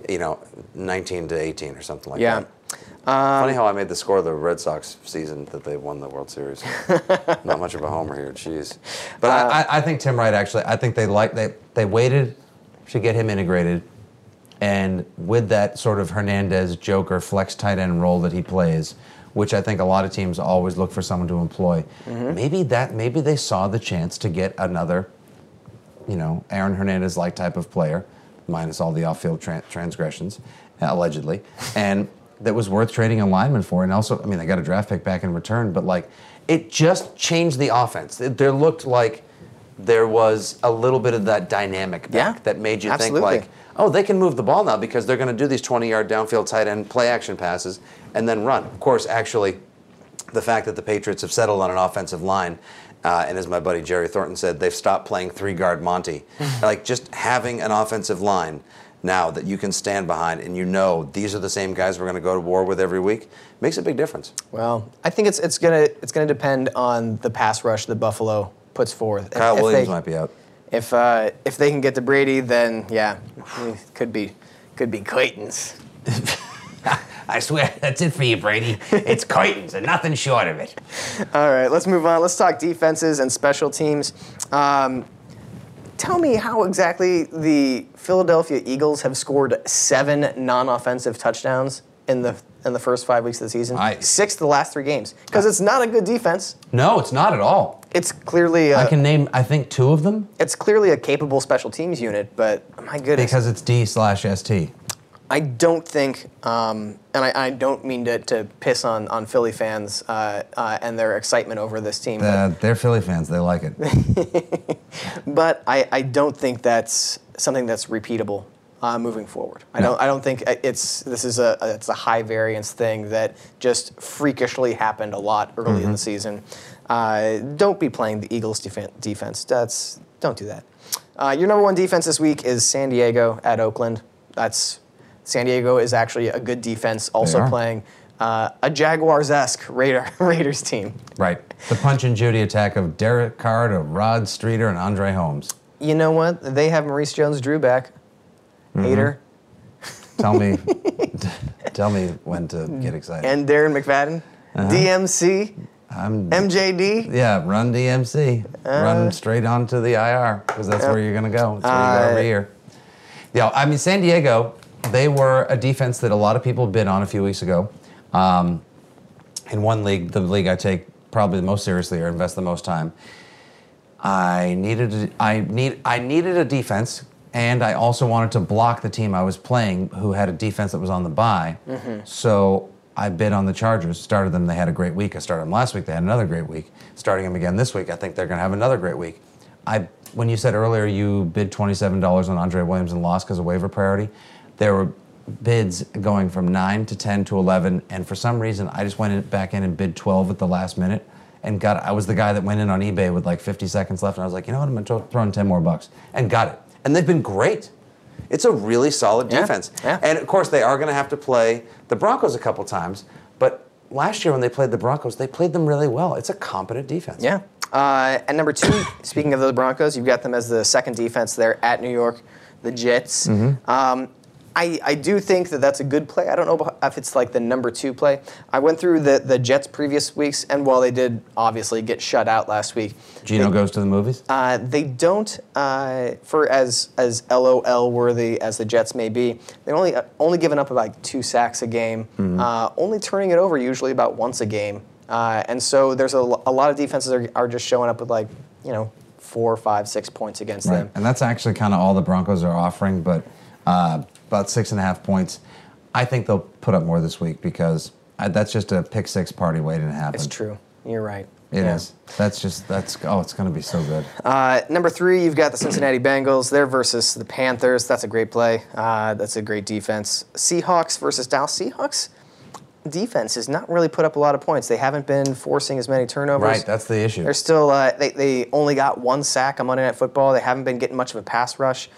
19-18 or something like that. Funny how I made the score of the Red Sox season that they won the World Series. Not much of a homer here, jeez. But I think Tim Wright actually. I think they waited to get him integrated, and with that sort of Hernandez Joker flex tight end role that he plays, which I think a lot of teams always look for someone to employ. Maybe they saw the chance to get another, Aaron Hernandez-like type of player, minus all the off-field transgressions, allegedly, and that was worth trading a lineman for. And also, they got a draft pick back in return, but it just changed the offense. There looked like there was a little bit of that dynamic back that made you think they can move the ball now because they're going to do these 20-yard downfield tight end play action passes and then run. Of course, actually, the fact that the Patriots have settled on an offensive line, and as my buddy Jerry Thornton said, they've stopped playing 3-guard Monty. Just having an offensive line now that you can stand behind and these are the same guys we're going to go to war with every week makes a big difference. Well, I think it's gonna depend on the pass rush that Buffalo puts forth. Kyle Williams might be out. If they can get to Brady, then it could be Clayton's. I swear, that's it for you, Brady. It's Clayton's and nothing short of it. All right, let's move on. Let's talk defenses and special teams. Tell me how exactly the Philadelphia Eagles have scored 7 non-offensive touchdowns in the first 5 weeks of the season. 6 of the last 3 games. Because it's not a good defense. No, it's not at all. It's clearly I can name, I think, 2 of them. It's clearly a capable special teams unit, but my goodness. Because it's D/ST. I don't think, and I don't mean to piss on Philly fans and their excitement over this team. They're Philly fans. They like it. But I don't think that's something that's repeatable moving forward. I don't think it's a high variance thing that just freakishly happened a lot early in the season. Don't be playing the Eagles defense. Don't do that. Your number 1 defense this week is San Diego at Oakland. San Diego is actually a good defense, also playing a Jaguars-esque Raiders team. Right. The punch and Judy attack of Derek Carr to Rod Streeter and Andre Holmes. You know what? They have Maurice Jones-Drew back. Hater. Tell me when to get excited. And Darren McFadden. DMC. MJD. Yeah, run DMC. Run straight onto the IR because that's where you're going to go. That's where you go every year. Yeah, I mean, San Diego, they were a defense that a lot of people bid on a few weeks ago. In one league, the league I take probably the most seriously or invest the most time, I needed a defense, and I also wanted to block the team I was playing who had a defense that was on the bye. So I bid on the Chargers, started them. They had a great week. I started them last week. They had another great week. Starting them again this week, I think they're going to have another great week. When you said earlier you bid $27 on Andre Williams and lost because of waiver priority, there were bids going from 9 to 10 to 11, and for some reason I just went back in and bid 12 at the last minute, and I was the guy that went in on eBay with like 50 seconds left, and I was like, you know what, I'm going to throw in 10 more bucks, and got it. And they've been great. It's a really solid defense. Yeah. And of course they are going to have to play the Broncos a couple times, but last year when they played the Broncos, they played them really well. It's a competent defense. Yeah. And number 2, speaking of the Broncos, you've got them as the second defense there at New York, the Jets. I do think that that's a good play. I don't know if it's like the number 2 play. I went through the Jets previous weeks, and while they did obviously get shut out last week, Geno goes to the movies? they don't, for as LOL worthy as the Jets may be, they're only giving up about 2 sacks a game, only turning it over usually about once a game. And so there's a lot of defenses are just showing up with 4, 5, 6 points against them. And that's actually kind of all the Broncos are offering, but about 6.5 points. I think they'll put up more this week because that's just a pick 6 party waiting to happen. It's true. You're right. It is. It's going to be so good. Number 3, you've got the Cincinnati Bengals. They're versus the Panthers. That's a great play. That's a great defense. Seahawks versus Dallas. Seahawks defense has not really put up a lot of points. They haven't been forcing as many turnovers. Right, that's the issue. They're still they only got 1 sack on Monday Night Football. They haven't been getting much of a pass rush.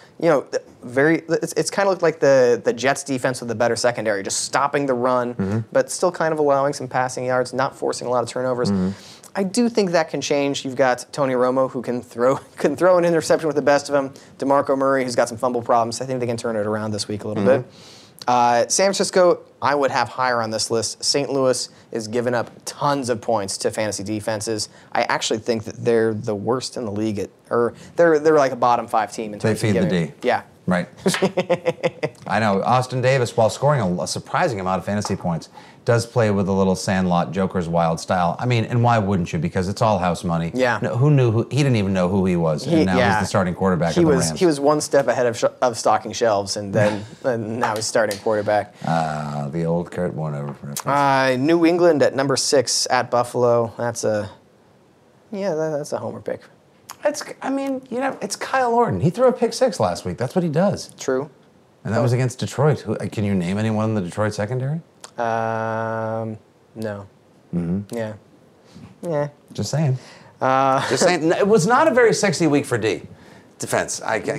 It's kind of looked like the Jets defense with the better secondary, just stopping the run, but still kind of allowing some passing yards, not forcing a lot of turnovers. I do think that can change. You've got Tony Romo, who can throw an interception with the best of them. DeMarco Murray, who's got some fumble problems. I think they can turn it around this week a little bit. San Francisco, I would have higher on this list. St. Louis is giving up tons of points to fantasy defenses. I actually think that they're the worst in the league they're like a bottom 5 team in terms They feed of the D. Yeah. Right. I know. Austin Davis, while scoring a surprising amount of fantasy points, does play with a little Sandlot Joker's wild style. I mean, and why wouldn't you? Because it's all house money. Yeah. No, he didn't even know who he was, and now he's the starting quarterback of the Rams. He was 1 step ahead of stocking shelves, and then and now he's starting quarterback. The old Kurt Warner reference. New England at number 6 at Buffalo. That's a homer pick. It's Kyle Orton. He threw a pick 6 last week. That's what he does. True. And that was against Detroit. Can you name anyone in the Detroit secondary? No. Yeah. Yeah. Just saying. Just saying. It was not a very sexy week for defense.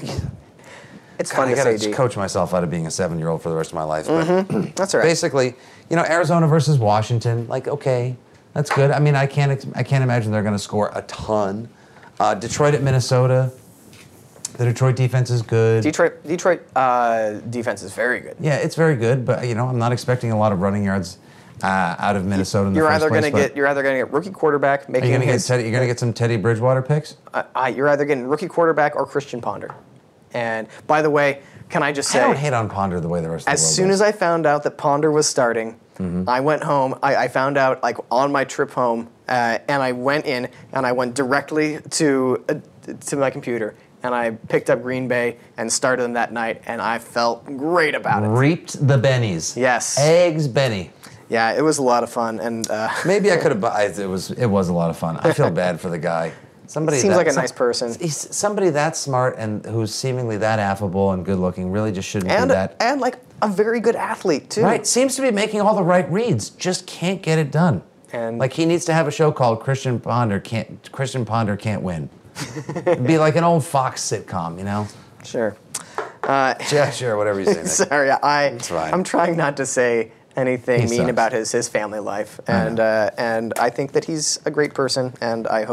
It's fun to I say, gotta D. coach myself out of being a 7-year-old for the rest of my life. But That's all right. basically, Arizona versus Washington. Okay, that's good. I mean, I can't imagine they're going to score a ton. Detroit at Minnesota. The Detroit defense is good. Detroit defense is very good. Yeah, it's very good, but I'm not expecting a lot of running yards out of Minnesota in the You're first either place. going to get rookie quarterback making You're going to get some Teddy Bridgewater picks? You're either getting rookie quarterback or Christian Ponder. And by the way, can I just say, I don't hate on Ponder the way the rest of the world as soon does. as I found out that Ponder was starting, I went home. I found out on my trip home, and I went in and I went directly to my computer. And I picked up Green Bay and started them that night, and I felt great about it. Reaped the bennies. Yes. Eggs Benny. Yeah, it was a lot of fun, and Maybe I could have. It was a lot of fun. I feel bad for the guy. Seems like a nice person. Somebody that smart and who's seemingly that affable and good looking really just shouldn't be that. And like a very good athlete too. Right. Seems to be making all the right reads. Just can't get it done. And he needs to have a show called Christian Ponder Can't Win. It'd be like an old Fox sitcom, Sure. Yeah, sure, whatever you say. Nick. Sorry, It's fine. I'm trying not to say anything mean sucks. about his family life, and I think that he's a great person, and I hope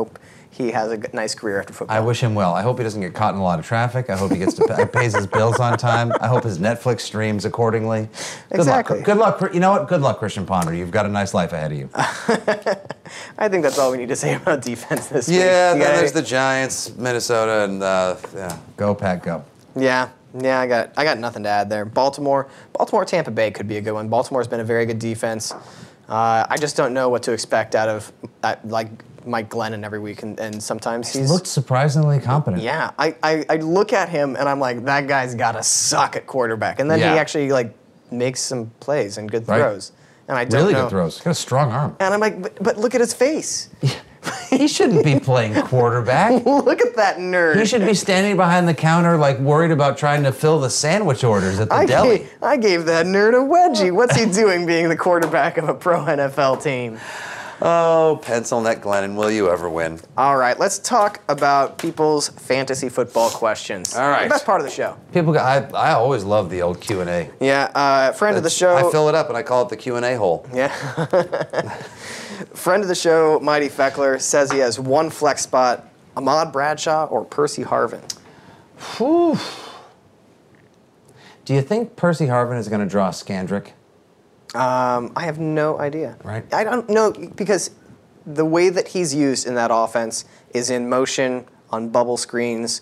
he has a nice career after football. I wish him well. I hope he doesn't get caught in a lot of traffic. I hope he gets to pays his bills on time. I hope his Netflix streams accordingly. Exactly. Good luck. You know what? Good luck, Christian Ponder. You've got a nice life ahead of you. I think that's all we need to say about defense this week. Yeah, You then got there's any- the Giants, Minnesota, and go Pack, go. Yeah, I got nothing to add there. Baltimore, Tampa Bay could be a good one. Baltimore's been a very good defense. I just don't know what to expect out of like Mike Glennon every week, and sometimes He's looked surprisingly competent. Yeah, I look at him and I'm like, that guy's got to suck at quarterback, and then Yeah. he actually like makes some plays and good Right. throws. And I don't Really know. good throws. He's got a strong arm. And I'm like, but look at his face. He shouldn't be playing quarterback. Look at that nerd. He should be standing behind the counter, like worried about trying to fill the sandwich orders at the deli. I gave that nerd a wedgie. What's he doing being the quarterback of a pro NFL team? Oh, pencil neck Glennon, will you ever win? All right, let's talk about people's fantasy football questions. All right. The best part of the show. People, I always love the old Q&A. Yeah, friend of the show. I fill it up and I call it the Q&A hole. Yeah. Friend of the show, Mighty Feckler, says he has one flex spot, Ahmad Bradshaw or Percy Harvin. Whew. Do you think Percy Harvin is going to draw Scandrick? I have no idea. Right. I don't know, because the way that he's used in that offense is in motion, on bubble screens,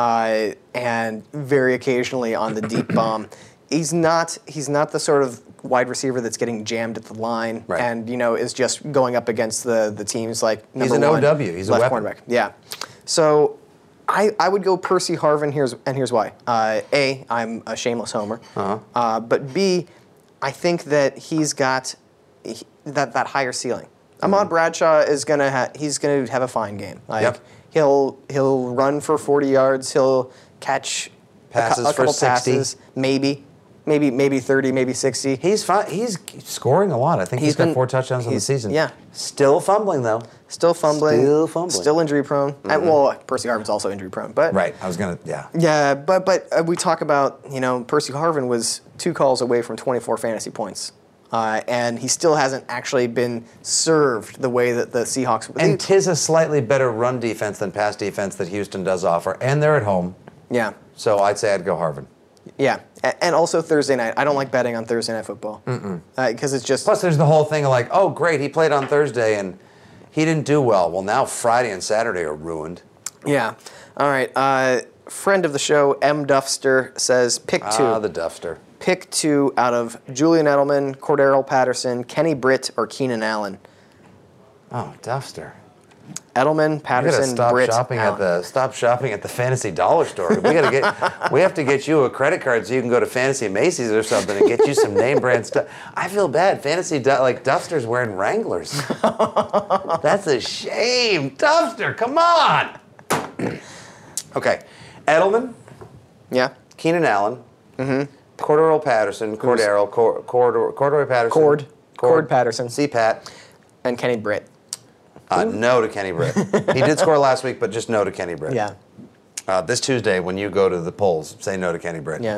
and very occasionally on the deep bomb. He's not the sort of wide receiver that's getting jammed at the line, Right. and is just going up against the teams like He's number an one, OW. He's a left weapon. cornerback. Yeah. So I would go Percy Harvin. Here's why. A, I'm a shameless homer. But B, I think that he's got that higher ceiling. Ahmad Bradshaw is gonna have a fine game. Like Yep. he'll run for 40 yards. He'll catch Passes a for couple 60. passes, maybe 30, maybe 60. He's fine. He's scoring a lot. I think he's got 4 touchdowns on the season. Yeah. Still fumbling, though. Still fumbling. Still fumbling. Still injury prone. And, well, Percy Harvin's also injury prone, but Right. I was going to, yeah. yeah, but we talk about, Percy Harvin was 2 calls away from 24 fantasy points. And he still hasn't actually been served the way that the Seahawks... And 'tis a slightly better run defense than pass defense that Houston does offer, and they're at home. Yeah, So I'd say I'd go Harvin. yeah. And also Thursday night. I don't like betting on Thursday night football. Because it's just... Plus, there's the whole thing of like, oh, great, he played on Thursday and he didn't do well. Well, now Friday and Saturday are ruined. Yeah. All right. Friend of the show, M. Duffster, says pick 2. Ah, the Duffster. Pick 2 out of Julian Edelman, Cordero Patterson, Kenny Britt, or Keenan Allen. Oh, Duffster. Edelman, We gotta Patterson, stop Britt, shopping Allen. stop shopping at the Fantasy Dollar Store. We have to get you a credit card so you can go to Fantasy Macy's or something and get you some name brand stuff. I feel bad. Duffster's wearing Wranglers. That's a shame. Duffster, come on. Okay, Edelman, Yeah. Keenan Allen, Cordero Patterson, Cordero Patterson, Cord Patterson. C-Pat. And Kenny Britt. No to Kenny Britt. He did score last week, but just no to Kenny Britt. Yeah. This Tuesday, when you go to the polls, say no to Kenny Britt. Yeah.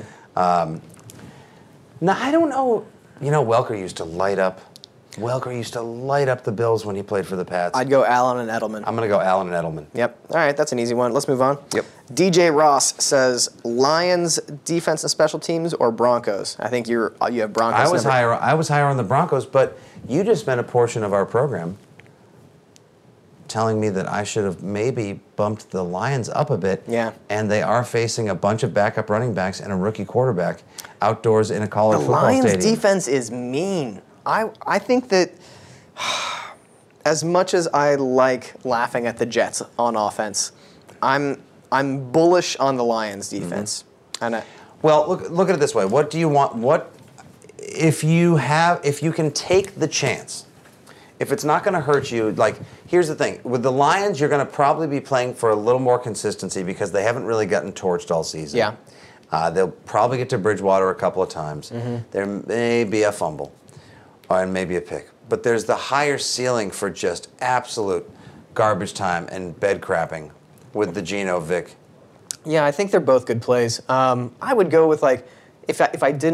No, I don't know. Welker used to light up. The Bills when he played for the Pats. I'd go Allen and Edelman. I'm going to go Allen and Edelman. Yep. All right, that's an easy one. Let's move on. Yep. DJ Ross says Lions defense and special teams or Broncos. I think you have Broncos. I was higher on the Broncos, but you just spent a portion of our program telling me that I should have maybe bumped the Lions up a bit. Yeah. And they are facing a bunch of backup running backs and a rookie quarterback outdoors in a college The football Lions stadium. defense is mean. I think that as much as I like laughing at the Jets on offense, I'm bullish on the Lions defense. And Well, look at it this way. What do you want? What if you can take the chance? If it's not going to hurt you, like, here's the thing. With the Lions, you're going to probably be playing for a little more consistency because they haven't really gotten torched all season. Yeah. They'll probably get to Bridgewater a couple of times. There may be a fumble and maybe a pick. But there's the higher ceiling for just absolute garbage time and bed crapping with the Geno Vic. Yeah, I think they're both good plays. I would go with if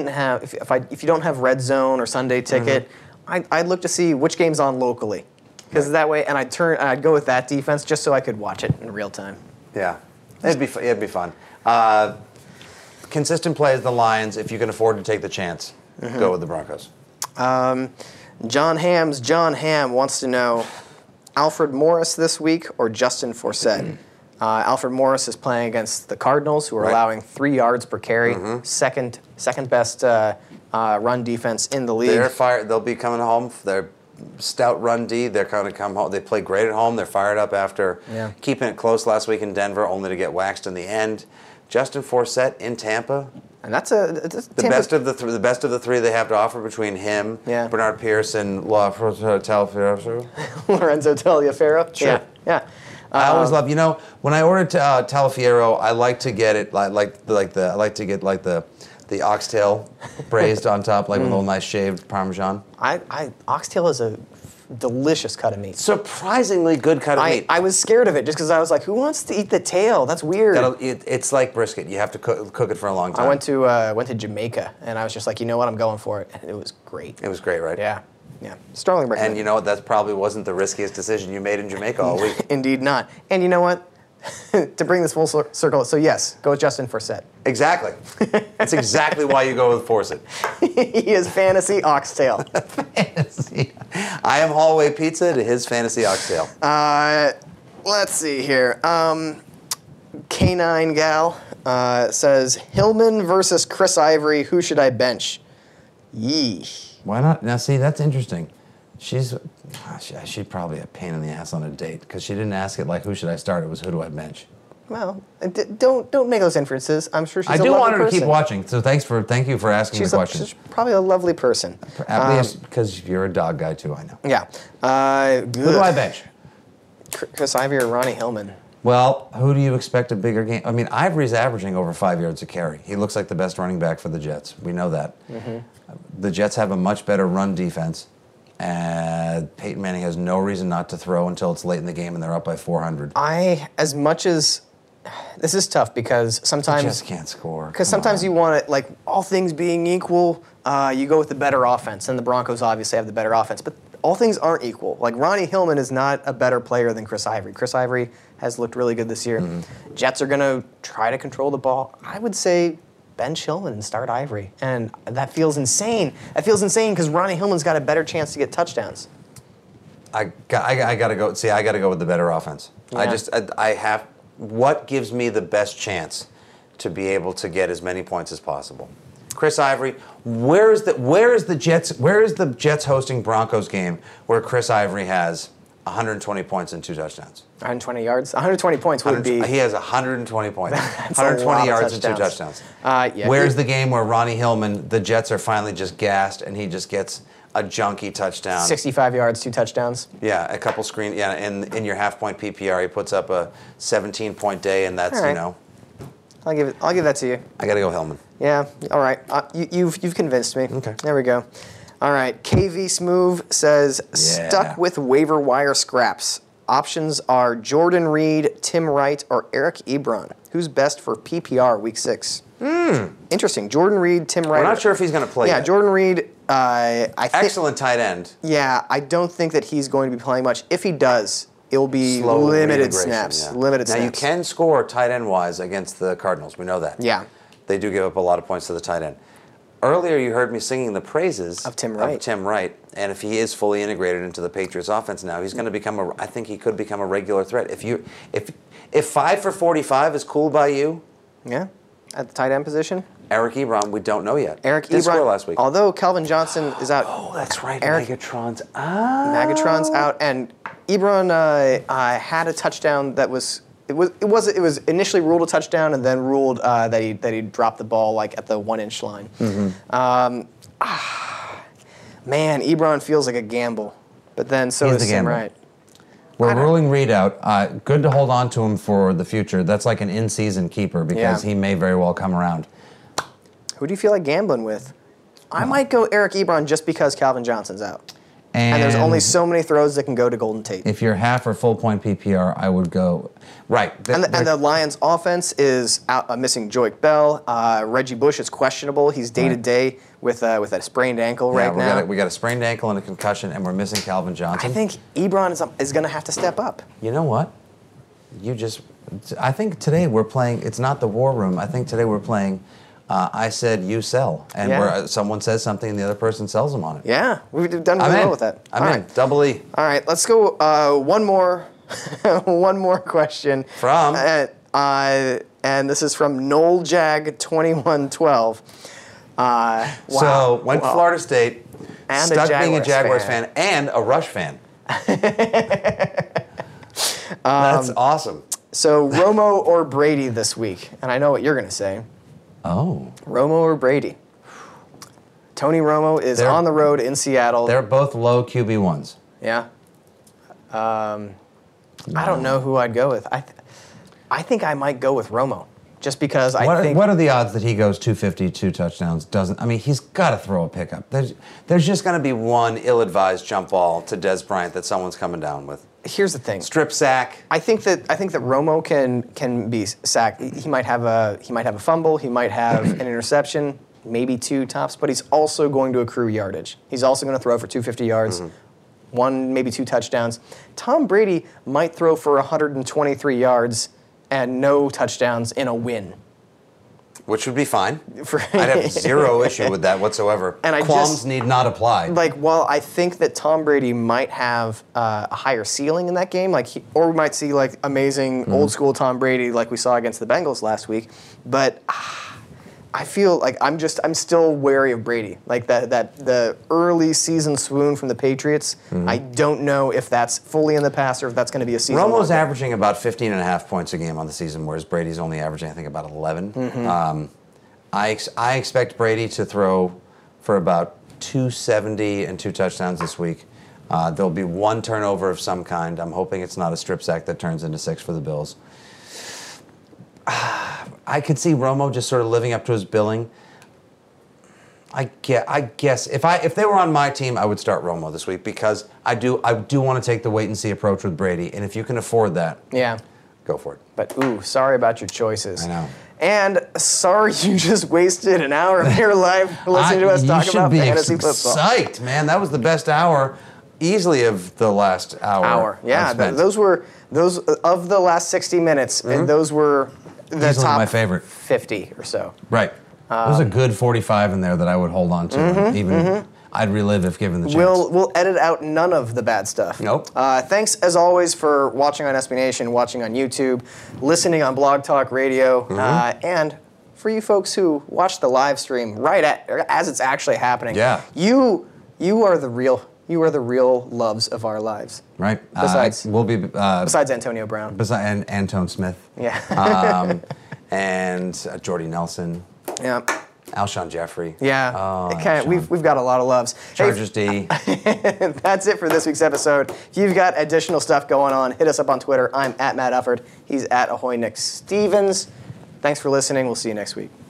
you don't have Red Zone or Sunday Ticket, I'd look to see which game's on locally. because that way, and I'd go with that defense just so I could watch it in real time. Yeah, it'd be fun. Consistent play as the Lions. If you can afford to take the chance, go with the Broncos. John Ham wants to know Alfred Morris this week or Justin Forsett. Alfred Morris is playing against the Cardinals, who are allowing 3 yards per carry, second best run defense in the league. They'll be coming home. They're stout run D. They're going to come home. They play great at home. They're fired up after keeping it close last week in Denver, only to get waxed in the end. Justin Forsett in Tampa. And that's the best of the three they have to offer between him, Bernard Pierce, and Lorenzo Taliaferro. Sure. Yeah. I always love, when I order Taliaferro, I like to get it I like to get the oxtail braised on top, like with a little nice shaved Parmesan. Oxtail is a delicious cut of meat. Surprisingly good cut of meat. I was scared of it just because I was like, who wants to eat the tail? That's weird. It's like brisket. You have to cook it for a long time. I went to Jamaica, and I was just like, you know what? I'm going for it. And it was great. It was great, right? Yeah. Strongly recommend. And you know what? That probably wasn't the riskiest decision you made in Jamaica all week. Indeed not. And you know what? To bring this full circle, so yes, go with Justin Forsett. Exactly. That's exactly why you go with Forsett. He is fantasy oxtail. Fantasy. I am Hallway Pizza to his fantasy oxtail. Let's see here. Canine Gal says, Hillman versus Chris Ivory, who should I bench? Yee. Why not? Now, see, that's interesting. She's probably a pain in the ass on a date because she didn't ask it like, who should I start? It was, who do I bench? Well, don't make those inferences. I'm sure she's a lovely person. I do want her to keep watching, so thank you for asking the question. She's probably a lovely person. At least because you're a dog guy too, I know. Yeah. Who do I bench? Chris Ivory or Ronnie Hillman? Well, who do you expect a bigger game? I mean, Ivory's averaging over 5 yards a carry. He looks like the best running back for the Jets. We know that. The Jets have a much better run defense. And Peyton Manning has no reason not to throw until it's late in the game and they're up by 400. This is tough because sometimes... You just can't score. Because sometimes you want it, like, all things being equal, you go with the better offense. And the Broncos obviously have the better offense. But all things aren't equal. Like, Ronnie Hillman is not a better player than Chris Ivory. Chris Ivory has looked really good this year. Jets are going to try to control the ball. I would say bench Hillman and start Ivory. And that feels insane. That feels insane because Ronnie Hillman's got a better chance to get touchdowns. I got to go. See, I got to go with the better offense. Yeah. What gives me the best chance to be able to get as many points as possible? Chris Ivory. Where is the Jets hosting Broncos game where Chris Ivory has 120 points and 2 touchdowns? 120 yards? 120 points would be... He has 120 points. 120 yards and 2 touchdowns. Where's the game where Ronnie Hillman, the Jets are finally just gassed and he just gets a junky touchdown? 65 yards, 2 touchdowns. Yeah, a couple screen... Yeah, in your half-point PPR, he puts up a 17-point day, and that's, right. I'll give that to you. I got to go Hillman. Yeah, all right. You've convinced me. Okay. There we go. All right, KV Smoove says, stuck with waiver wire scraps. Options are Jordan Reed, Tim Wright, or Eric Ebron. Who's best for PPR Week 6? Interesting. Jordan Reed, Tim Wright. We're not sure if he's going to play yet. Jordan Reed, I think... Excellent tight end. Yeah, I don't think that he's going to be playing much. If he does, it'll be Slow limited snaps. Yeah. Limited snaps. Now, you can score tight end-wise against the Cardinals. We know that. Yeah. They do give up a lot of points to the tight end. Earlier, you heard me singing the praises of Tim Wright. And if he is fully integrated into the Patriots offense now, he's going to become I think he could become a regular threat. If 5 for 45 is cool by you, yeah, at the tight end position, Eric Ebron, we don't know yet. Eric Did Ebron score last week. Although Calvin Johnson is out. Oh, that's right. Megatron's out, and Ebron had a touchdown that was. It was initially ruled a touchdown and then ruled that he dropped the ball like at the 1-inch line. Man, Ebron feels like a gamble, but then so does Tim Wright. We're ruling Reed out. Good to hold on to him for the future. That's like an in-season keeper because he may very well come around. Who do you feel like gambling with? I might go Eric Ebron just because Calvin Johnson's out. And there's only so many throws that can go to Golden Tate. If you're half or full point PPR, I would go. Right. And the Lions' offense is missing Joique Bell. Reggie Bush is questionable. He's day-to-day. with a sprained ankle right now. We got a sprained ankle and a concussion, and we're missing Calvin Johnson. I think Ebron is going to have to step up. You know what? I think today we're playing. It's not the war room. I think today we're playing. I said you sell, and where someone says something and the other person sells them on it. Yeah, we've done really well with that. I'm in. Double E. All right, let's go. One more, one more question From. And this is from Noel Jag 2112. Wow. So went to Florida State, And stuck a being a Jaguars Jaguars fan and a Rush fan. That's awesome. So Romo or Brady this week, and I know what you're going to say. Oh. Romo or Brady? Tony Romo is on the road in Seattle. They're both low QB1s. Yeah. I don't know who I'd go with. I think I might go with Romo, just because I think. What are the odds that he goes 250, 2 touchdowns? He's got to throw a pickup. There's just going to be one ill-advised jump ball to Des Bryant that someone's coming down with. Here's the thing. Strip sack. I think that Romo can be sacked. He might have a fumble. He might have an interception, maybe 2 tops. But he's also going to accrue yardage. He's also going to throw for 250 yards, 1 maybe 2 touchdowns. Tom Brady might throw for 123 yards and no touchdowns in a win. Which would be fine. I'd have zero issue with that whatsoever. And Qualms need not apply. While I think that Tom Brady might have a higher ceiling in that game, or we might see amazing old school Tom Brady like we saw against the Bengals last week, but I feel like I'm still wary of Brady. Like the early season swoon from the Patriots, I don't know if that's fully in the past or if that's going to be a season. Romo's averaging about 15.5 points a game on the season, whereas Brady's only averaging, I think, about 11. I expect Brady to throw for about 270 and 2 touchdowns this week. There'll be 1 turnover of some kind. I'm hoping it's not a strip sack that turns into 6 for the Bills. I could see Romo just sort of living up to his billing. I guess if they were on my team, I would start Romo this week because I do want to take the wait and see approach with Brady, and if you can afford that, go for it. But sorry about your choices. I know. And sorry you just wasted an hour of your life listening to us talk about fantasy football. You should be psyched, man. That was the best hour, easily, of the last hour. Yeah, those were of the last 60 minutes, and those were the top my favorite 50 or so. Right. There's a good 45 in there that I would hold on to. I'd relive if given the chance. We'll edit out none of the bad stuff. Nope. Thanks, as always, for watching on SB Nation, watching on YouTube, listening on Blog Talk Radio, and for you folks who watch the live stream as it's actually happening. Yeah. You are the real loves of our lives. Right. Besides Antonio Brown. And Antone Smith. Yeah. And Jordy Nelson. Yeah. Alshon Jeffrey. Yeah. We've got a lot of loves. Chargers D. That's it for this week's episode. If you've got additional stuff going on, hit us up on Twitter. I'm at Matt Ufford. He's at Ahoy Nick Stevens. Thanks for listening. We'll see you next week.